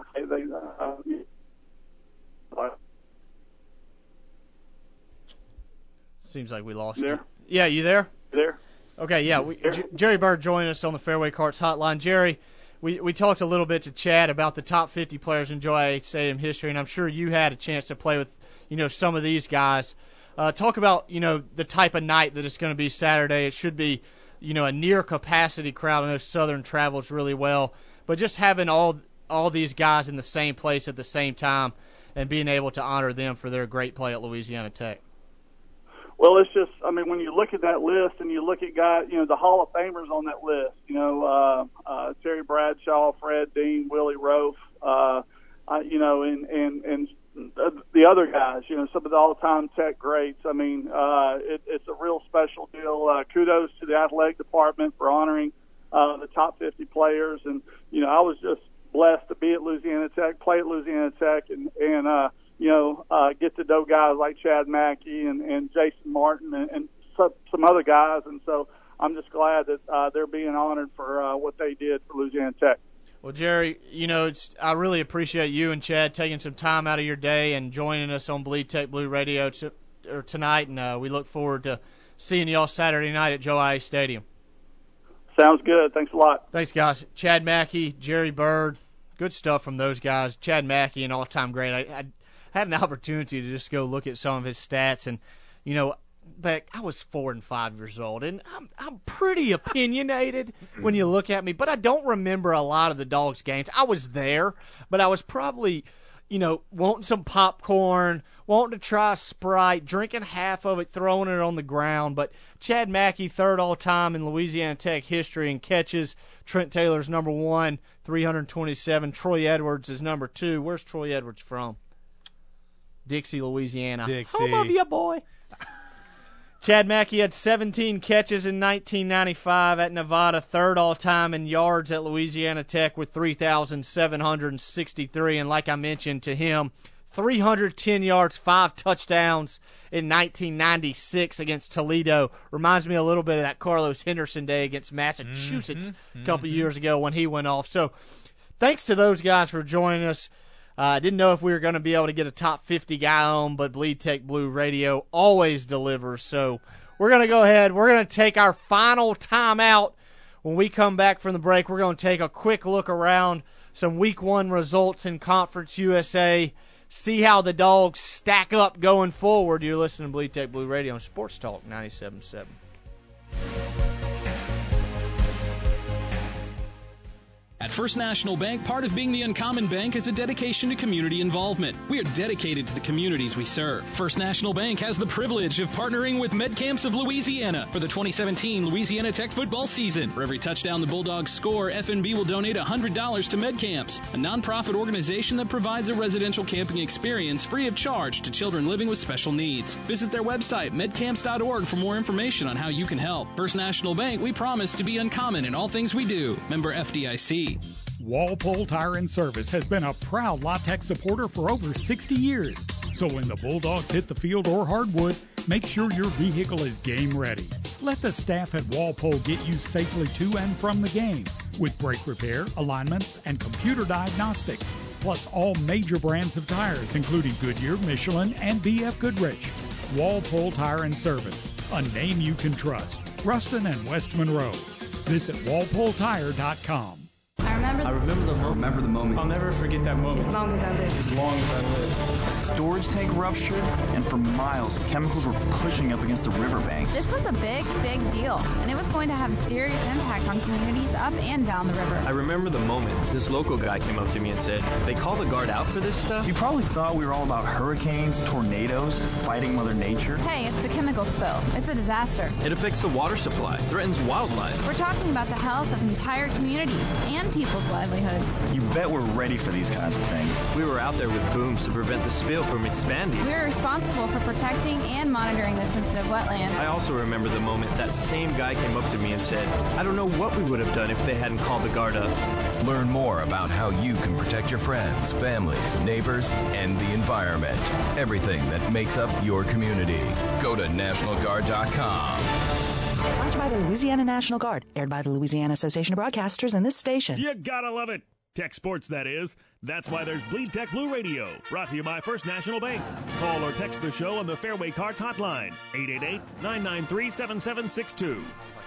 seems like we lost you. There? Yeah, you there? There. Okay, yeah. Jerry Bird joined us on the Fairway Carts hotline. Jerry, we talked a little bit to Chad about the top 50 players in Joe Stadium history, and I'm sure you had a chance to play with some of these guys. Talk about the type of night that it's going to be Saturday. It should be a near capacity crowd. I know Southern travels really well, but just having all these guys in the same place at the same time and being able to honor them for their great play at Louisiana Tech. Well, it's just, when you look at that list and you look at guys, the Hall of Famers on that list, Terry Bradshaw, Fred Dean, Willie Roaf, and the other guys, some of the all-time Tech greats. It's a real special deal. Kudos to the athletic department for honoring the top 50 players. And, I was just blessed to be at Louisiana Tech, play at Louisiana Tech, and get to know guys like Chad Mackey and Jason Martin and some other guys. And so I'm just glad that they're being honored for what they did for Louisiana Tech. Well, Jerry, I really appreciate you and Chad taking some time out of your day and joining us on Bleed Tech Blue Radio tonight, and we look forward to seeing y'all Saturday night at Joe Ice Stadium. Sounds good. Thanks a lot. Thanks, guys. Chad Mackey, Jerry Bird, good stuff from those guys. Chad Mackey, an all-time great. I had an opportunity to just go look at some of his stats, and Beck, I was 4 and 5 years old, and I'm pretty opinionated when you look at me, but I don't remember a lot of the Dogs games. I was there, but I was probably, wanting some popcorn, wanting to try Sprite, drinking half of it, throwing it on the ground. But Chad Mackey, third all-time in Louisiana Tech history in catches. Trent Taylor's number 1, 327. Troy Edwards is number 2. Where's Troy Edwards from? Dixie, Louisiana. Dixie. Home of ya, boy. Chad Mackey had 17 catches in 1995 at Nevada, third all-time in yards at Louisiana Tech with 3,763. And like I mentioned to him, 310 yards, 5 touchdowns in 1996 against Toledo. Reminds me a little bit of that Carlos Henderson day against Massachusetts a couple years ago when he went off. So thanks to those guys for joining us. I didn't know if we were going to be able to get a top 50 guy on, but Bleed Tech Blue Radio always delivers. So we're going to go ahead. We're going to take our final timeout. When we come back from the break, we're going to take a quick look around some Week 1 results in Conference USA, see how the Dogs stack up going forward. You're listening to Bleed Tech Blue Radio on Sports Talk 97.7. At First National Bank, part of being the Uncommon Bank is a dedication to community involvement. We are dedicated to the communities we serve. First National Bank has the privilege of partnering with MedCamps of Louisiana for the 2017 Louisiana Tech football season. For every touchdown the Bulldogs score, FNB will donate $100 to MedCamps, a nonprofit organization that provides a residential camping experience free of charge to children living with special needs. Visit their website, medcamps.org, for more information on how you can help. First National Bank, we promise to be uncommon in all things we do. Member FDIC. Walpole Tire and Service has been a proud La Tech supporter for over 60 years. So when the Bulldogs hit the field or hardwood, make sure your vehicle is game ready. Let the staff at Walpole get you safely to and from the game with brake repair, alignments, and computer diagnostics, plus all major brands of tires, including Goodyear, Michelin, and BF Goodrich. Walpole Tire and Service, a name you can trust. Ruston and West Monroe. Visit walpoletire.com. I remember the moment. I'll never forget that moment. As long as I live. As long as I live. storage tank ruptured, and for miles, chemicals were pushing up against the riverbanks. This was a big, big deal, and it was going to have a serious impact on communities up and down the river. I remember the moment this local guy came up to me and said, "They call the Guard out for this stuff?" You probably thought we were all about hurricanes, tornadoes, fighting Mother Nature. Hey, it's a chemical spill. It's a disaster. It affects the water supply, threatens wildlife. We're talking about the health of entire communities and people's livelihoods. You bet we're ready for these kinds of things. We were out there with booms to prevent the spill from expanding. We're responsible for protecting and monitoring the sensitive wetlands. I also remember the moment that same guy came up to me and said, "I don't know what we would have done if they hadn't called the Guard up." Learn more about how you can protect your friends, families, neighbors, and the environment. Everything that makes up your community. Go to NationalGuard.com. Sponsored by the Louisiana National Guard. Aired by the Louisiana Association of Broadcasters and this station. You gotta love it. Tech sports, that is. That's why there's Bleed Tech Blue Radio. Brought to you by First National Bank. Call or text the show on the Fairway Carts hotline. 888-993-7762.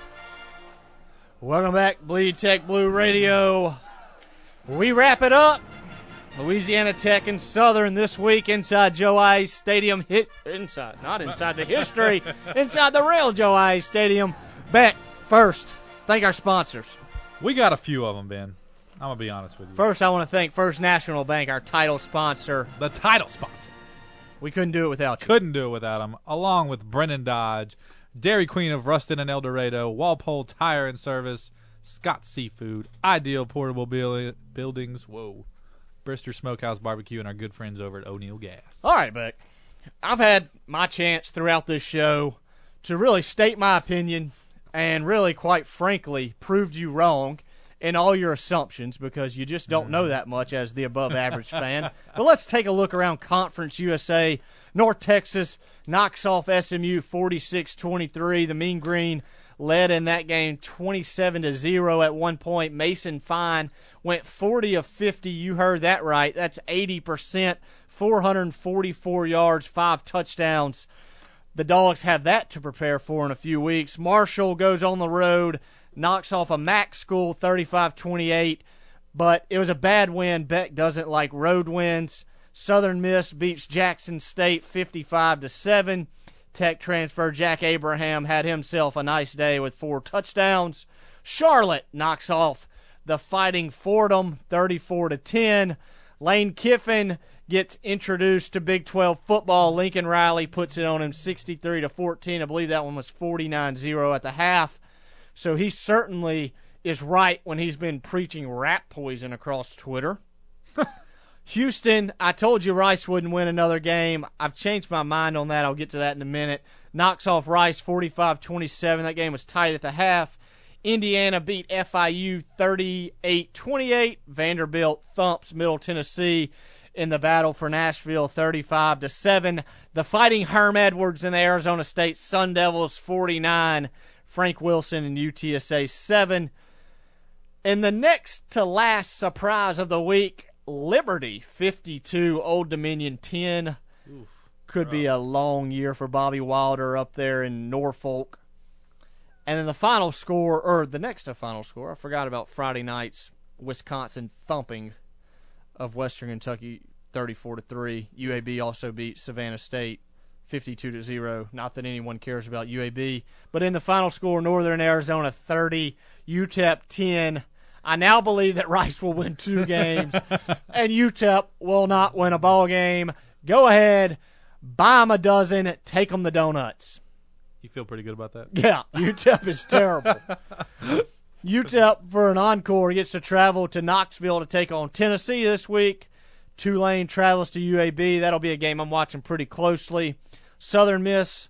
Welcome back, Bleed Tech Blue Radio. We wrap it up. Louisiana Tech and Southern this week inside Joe Ice Stadium. Not inside the history, inside the real Joe Ice Stadium. Beck, first, thank our sponsors. We got a few of them, Ben. I'm going to be honest with you. First, I want to thank First National Bank, our title sponsor. The title sponsor. We couldn't do it without you. Couldn't do it without them. Along with Brennan Dodge, Dairy Queen of Ruston and El Dorado, Walpole Tire and Service, Scott Seafood, Ideal Portable Buildings, Brister Smokehouse Barbecue, and our good friends over at O'Neill Gas. All right, Beck. I've had my chance throughout this show to really state my opinion and really, quite frankly, proved you wrong in all your assumptions because you just don't know that much as the above-average fan. But let's take a look around Conference USA. North Texas knocks off SMU 46-23. The Mean Green led in that game 27-0 at one point. Mason Fine went 40 of 50. You heard that right. That's 80%, 444 yards, 5 touchdowns. The Dogs have that to prepare for in a few weeks. Marshall goes on the road, knocks off a MAC school 35-28, but it was a bad win. Beck doesn't like road wins. Southern Miss beats Jackson State 55-7. Tech transfer Jack Abraham had himself a nice day with 4 touchdowns. Charlotte knocks off the Fighting Fordham 34-10. Lane Kiffin gets introduced to Big 12 football. Lincoln Riley puts it on him 63-14. I believe that one was 49-0 at the half. So he certainly is right when he's been preaching rat poison across Twitter. Houston, I told you Rice wouldn't win another game. I've changed my mind on that. I'll get to that in a minute. Knocks off Rice 45-27. That game was tight at the half. Indiana beat FIU 38-28. Vanderbilt thumps Middle Tennessee in the battle for Nashville 35-7. The Fighting Herm Edwards and the Arizona State Sun Devils 49. Frank Wilson and UTSA 7. And the next to last surprise of the week, Liberty 52, Old Dominion 10. Could be a long year for Bobby Wilder up there in Norfolk. And then the final score, or the next to final score, I forgot about Friday night's Wisconsin thumping of Western Kentucky 34-3. UAB also beat Savannah State 52-0. Not that anyone cares about UAB. But in the final score, Northern Arizona 30, UTEP 10. I now believe that Rice will win 2 games, and UTEP will not win a ball game. Go ahead, buy them a dozen, take them the donuts. You feel pretty good about that? Yeah, UTEP is terrible. UTEP, for an encore, gets to travel to Knoxville to take on Tennessee this week. Tulane travels to UAB. That'll be a game I'm watching pretty closely. Southern Miss,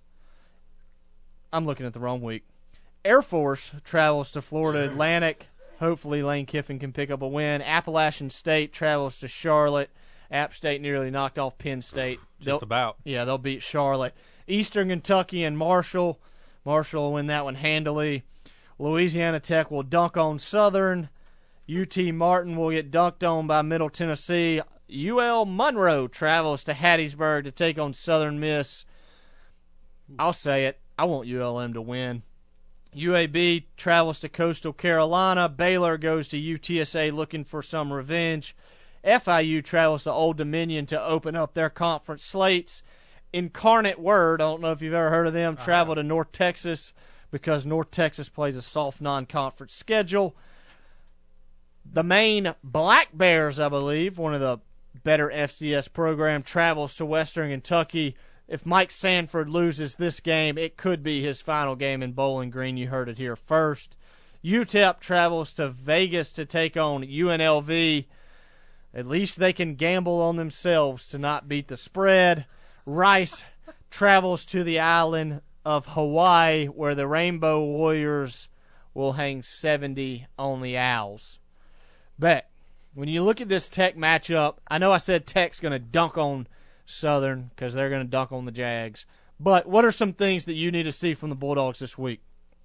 I'm looking at the wrong week. Air Force travels to Florida Atlantic. Hopefully Lane Kiffin can pick up a win. Appalachian State travels to Charlotte. App State nearly knocked off Penn State. Just about. Yeah, they'll beat Charlotte. Eastern Kentucky and Marshall. Marshall will win that one handily. Louisiana Tech will dunk on Southern. UT Martin will get dunked on by Middle Tennessee. UL Monroe travels to Hattiesburg to take on Southern Miss. I'll say it. I want ULM to win. UAB travels to Coastal Carolina. Baylor goes to UTSA looking for some revenge. FIU travels to Old Dominion to open up their conference slates. Incarnate Word, I don't know if you've ever heard of them, travel to North Texas because North Texas plays a soft non-conference schedule. The Maine Black Bears, I believe, one of the better FCS program, travels to Western Kentucky. If Mike Sanford loses this game, it could be his final game in Bowling Green. You heard it here first. UTEP travels to Vegas to take on UNLV. At least they can gamble on themselves to not beat the spread. Rice travels to the island of Hawaii, where the Rainbow Warriors will hang 70 on the Owls. Beck, when you look at this Tech matchup, I know I said Tech's going to dunk on Southern because they're going to dunk on the Jags. But what are some things that you need to see from the Bulldogs this week?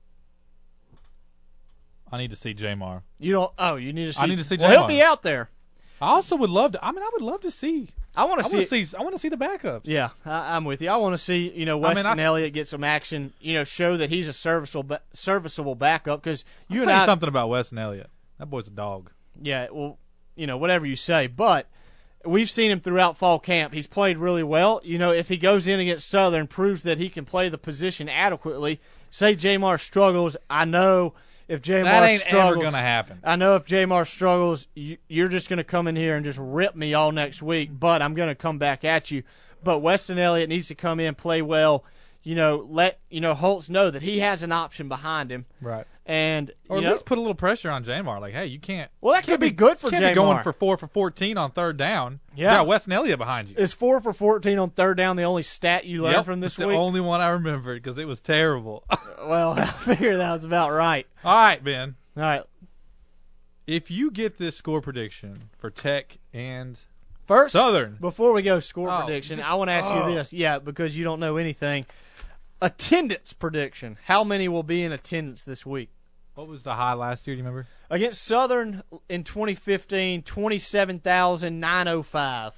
I need to see Jamar. You don't? Oh, you need to see. I need to see Jamar. Well, he'll be out there. I also would love to. I mean, I would love to see. I want to see the backups. Yeah, I'm with you. I want to see Weston Elliott get some action. Show that he's a serviceable backup because I'll tell you something about Weston Elliott. That boy's a dog. Yeah, well, whatever you say, but we've seen him throughout fall camp. He's played really well. If he goes in against Southern, proves that he can play the position adequately. Say Jamar struggles, I know. If Jamar that ain't struggles, ever going to happen. I know if Jamar struggles, you're just going to come in here and just rip me all next week, but I'm going to come back at you. But Weston Elliott needs to come in, play well, let Holtz know that he has an option behind him. Right. And or at least put a little pressure on Jamar. Like, hey, you can't. Well, that could be good for Jamar. Can't be going for 4 for 14 on third down. Yeah. You got Weston Elliott behind you. Is 4 for 14 on third down the only stat you learned from this week? It's the only one I remembered because it was terrible. Well, I figured that was about right. All right, Ben. All right. If you get this score prediction for Tech and First, Southern. Before we go score prediction, I want to ask you this. Yeah, because you don't know anything. Attendance prediction. How many will be in attendance this week? What was the high last year? Do you remember? Against Southern in 2015, 27,905.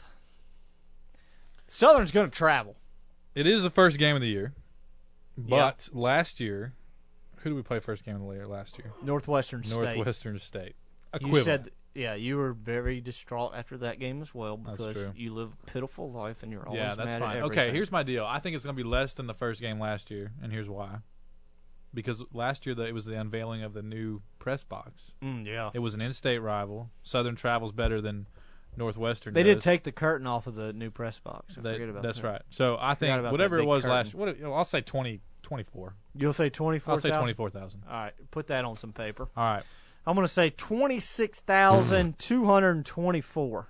Southern's going to travel. It is the first game of the year. But last year, who did we play first game of the year last year? Northwestern State. Equivalent. You said, you were very distraught after that game as well because you live a pitiful life and you're always mad at everything. Okay, here's my deal. I think it's going to be less than the first game last year, and here's why. Because last year it was the unveiling of the new press box. Yeah. It was an in-state rival. Southern travels better than Northwestern They does. did take the curtain off of the new press box. Forget about that's that. right. So I think whatever it was last year, I'll say 24. You'll say 24,000? I'll say 24,000. All right. Put that on some paper. All right. I'm going to say 26,224.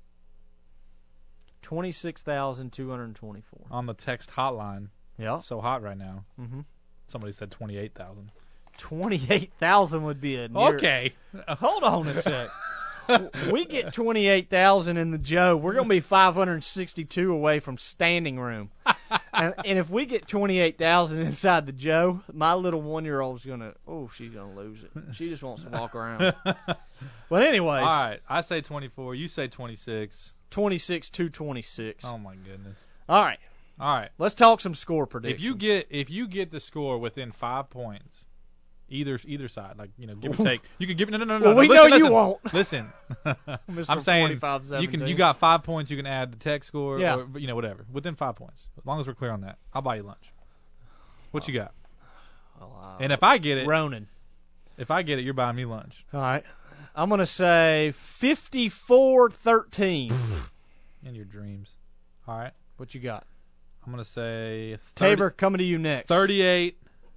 26,224. On the text hotline. Yeah. It's so hot right now. Mm-hmm. Somebody said 28,000. 28,000 would be a near... Okay. Hold on a sec. We get 28,000 in the Joe, we're going to be 562 away from standing room. and if we get 28,000 inside the Joe, my little 1-year-old's going to, she's going to lose it. She just wants to walk around. But anyways. All right. I say 24. You say 26. 26-226. Oh, my goodness. All right. Let's talk some score predictions. If you get the score within 5 points, either side, like give or take, you can give no. Well, we know you won't. Listen, I'm saying you got 5 points. You can add the Tech score, or whatever within 5 points. As long as we're clear on that, I'll buy you lunch. What you got? And if I get it, Ronan. If I get it, you're buying me lunch. All right. I'm gonna say 54-13. In your dreams. All right. What you got? I'm going to say... Tabor, coming to you next. 38.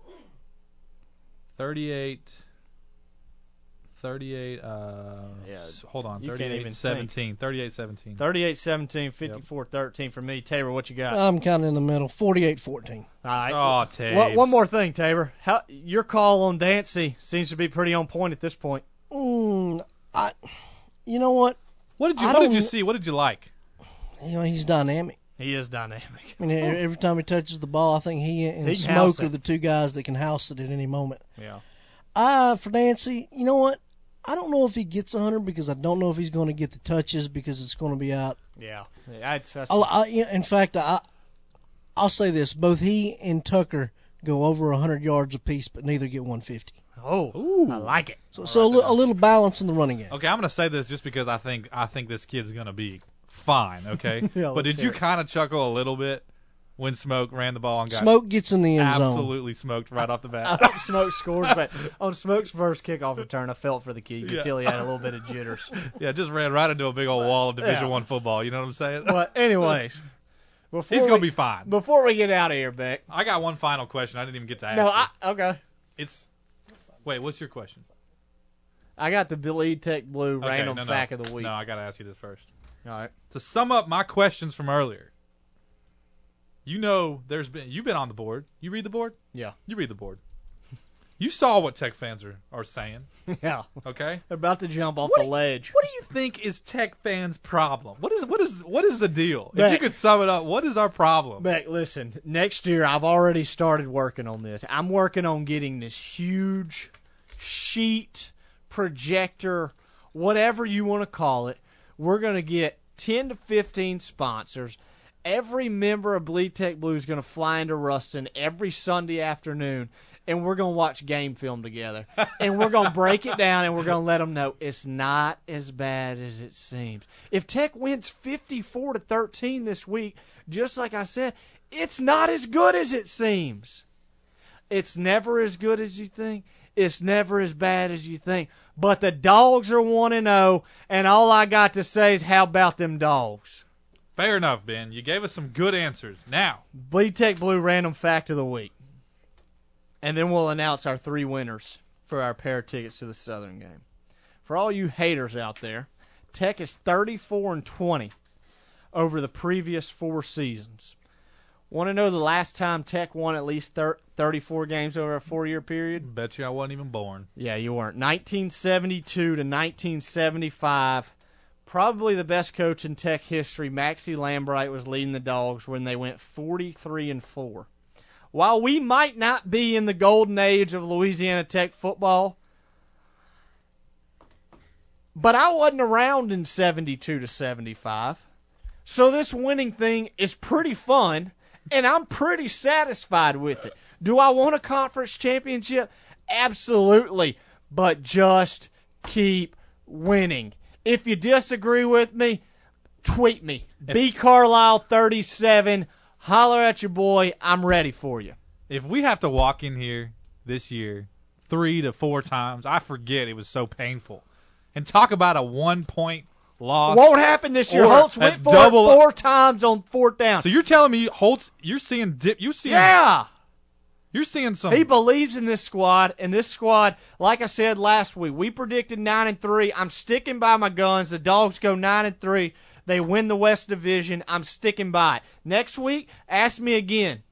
Hold on. 38-17. 38-17. 38-17, 54-13 for me. Tabor, what you got? I'm kind of in the middle. 48-14. All right. Oh, Tabor. One more thing, Tabor. Your call on Dancy seems to be pretty on point at this point. You know what? What did you see? What did you like? He's dynamic. He is dynamic. I mean, every time he touches the ball, I think he and Smoke are the two guys that can house it at any moment. Yeah. For Dancy, you know what? I don't know if he gets 100 because I don't know if he's going to get the touches because it's going to be out. Yeah. In fact, I'll say this. Both he and Tucker go over 100 yards apiece, but neither get 150. Oh, I like it. So a little balance in the running game. Okay, I'm going to say this just because I think this kid's going to be fine, okay? Yeah, but did let's you hear it. kind of chuckle a little bit when Smoke ran the ball and got Smoke gets in the end zone. absolutely smoked right off the bat? I hope Smoke scores, but on Smoke's first kickoff return, I felt for the kid Yeah. until he had a little bit of jitters. Yeah, just ran right into a big old wall of Division I football. You know what I'm saying? But anyways, He's going to be fine. Before we get out of here, Beck. I got one final question. I didn't even get to ask No, you. okay. Wait, what's your question? I got the Bleed Tech Blue random fact of the week. No, I got to ask you this first. All right. To sum up my questions from earlier, you've been on the board. You read the board? Yeah. You read the board. You saw what Tech fans are saying. Yeah. Okay? They're about to jump off the ledge. What do you think is Tech fans' problem? What is the deal? Beck. If you could sum it up, what is our problem? Beck, listen, next year I've already started working on this. I'm working on getting this huge sheet, projector, whatever you want to call it. We're going to get 10 to 15 sponsors. Every member of Bleed Tech Blue is going to fly into Ruston every Sunday afternoon, and we're going to watch game film together. And we're going to break it down, and we're going to let them know it's not as bad as it seems. If Tech wins 54-13 this week, just like I said, it's not as good as it seems. It's never as good as you think. It's never as bad as you think. But the Dogs are 1-0, and all I got to say is, how about them Dogs? Fair enough, Ben. You gave us some good answers. Now, Bleed Tech Blue random fact of the week. And then we'll announce our 3 winners for our pair of tickets to the Southern game. For all you haters out there, Tech is 34-20 over the previous 4 seasons. Want to know the last time Tech won at least 34 games over a 4-year period? Bet you I wasn't even born. Yeah, you weren't. 1972 to 1975. Probably the best coach in Tech history, Maxie Lambright, was leading the Dogs when they went 43-4. While we might not be in the golden age of Louisiana Tech football, but I wasn't around in 72 to 75. So this winning thing is pretty fun, and I'm pretty satisfied with it. Do I want a conference championship? Absolutely, but just keep winning. If you disagree with me, tweet me. BCarlisle37. Holler at your boy. I'm ready for you. If we have to walk in here this year 3 to 4 times, I forget it was so painful. And talk about a 1-point loss. Won't happen this year. Holtz went for it 4 times on 4th down. So you're telling me Holtz, you're seeing dip? You're seeing some. He believes in this squad, and this squad, like I said last week, we predicted 9-3. I'm sticking by my guns. The Dogs go 9-3. They win the West Division. I'm sticking by it. Next week, ask me again.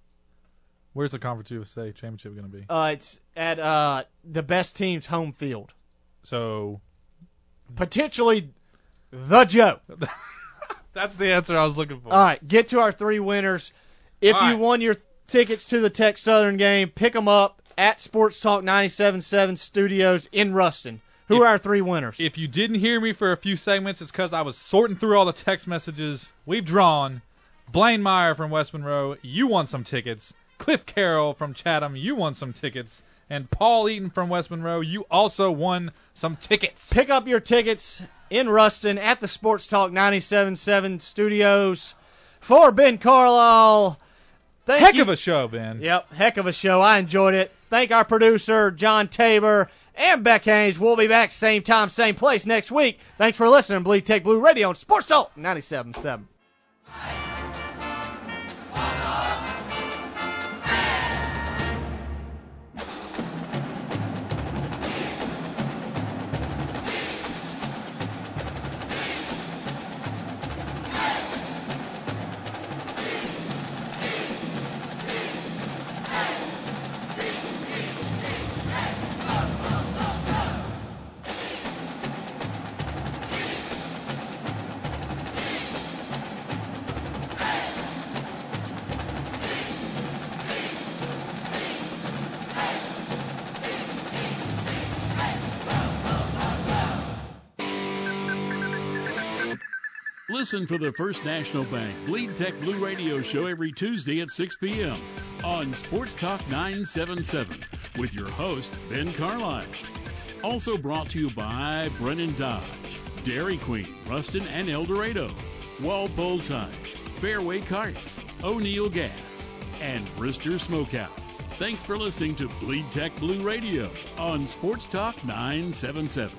Where's the Conference USA Championship going to be? It's at the best team's home field. So potentially the Joe. That's the answer I was looking for. All right, get to our 3 winners. If All you right. won your tickets to the Tech Southern game, pick them up at Sports Talk 97.7 Studios in Ruston. Who are our 3 winners? If you didn't hear me for a few segments, it's because I was sorting through all the text messages. We've drawn Blaine Meyer from West Monroe. You won some tickets. Cliff Carroll from Chatham. You won some tickets. And Paul Eaton from West Monroe. You also won some tickets. Pick up your tickets in Ruston at the Sports Talk 97.7 Studios. For Ben Carlisle, Heck of a show, Ben. Yep, heck of a show. I enjoyed it. Thank our producer, John Tabor, and Beck Haynes. We'll be back same time, same place next week. Thanks for listening to Bleed Tech Blue Radio on Sports Talk 97.7. Listen for the First National Bank Bleed Tech Blue Radio Show every Tuesday at 6 p.m. on Sports Talk 977 with your host, Ben Carlisle. Also brought to you by Brennan Dodge, Dairy Queen, Ruston and El Dorado, Walpole Tide, Fairway Carts, O'Neill Gas, and Brister Smokehouse. Thanks for listening to Bleed Tech Blue Radio on Sports Talk 977.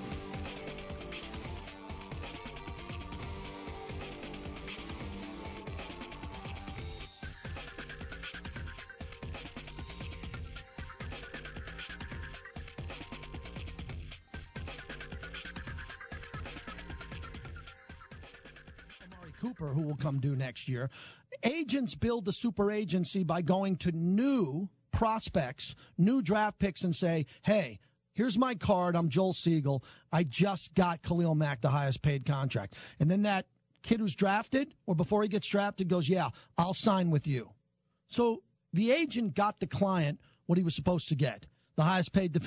Cooper, who will come due next year. Agents build the super agency by going to new prospects, new draft picks, and say, hey, here's my card. I'm Joel Siegel. I just got Khalil Mack, the highest paid contract. And then that kid who's drafted, or before he gets drafted, goes, yeah, I'll sign with you. So the agent got the client what he was supposed to get, the highest paid defensive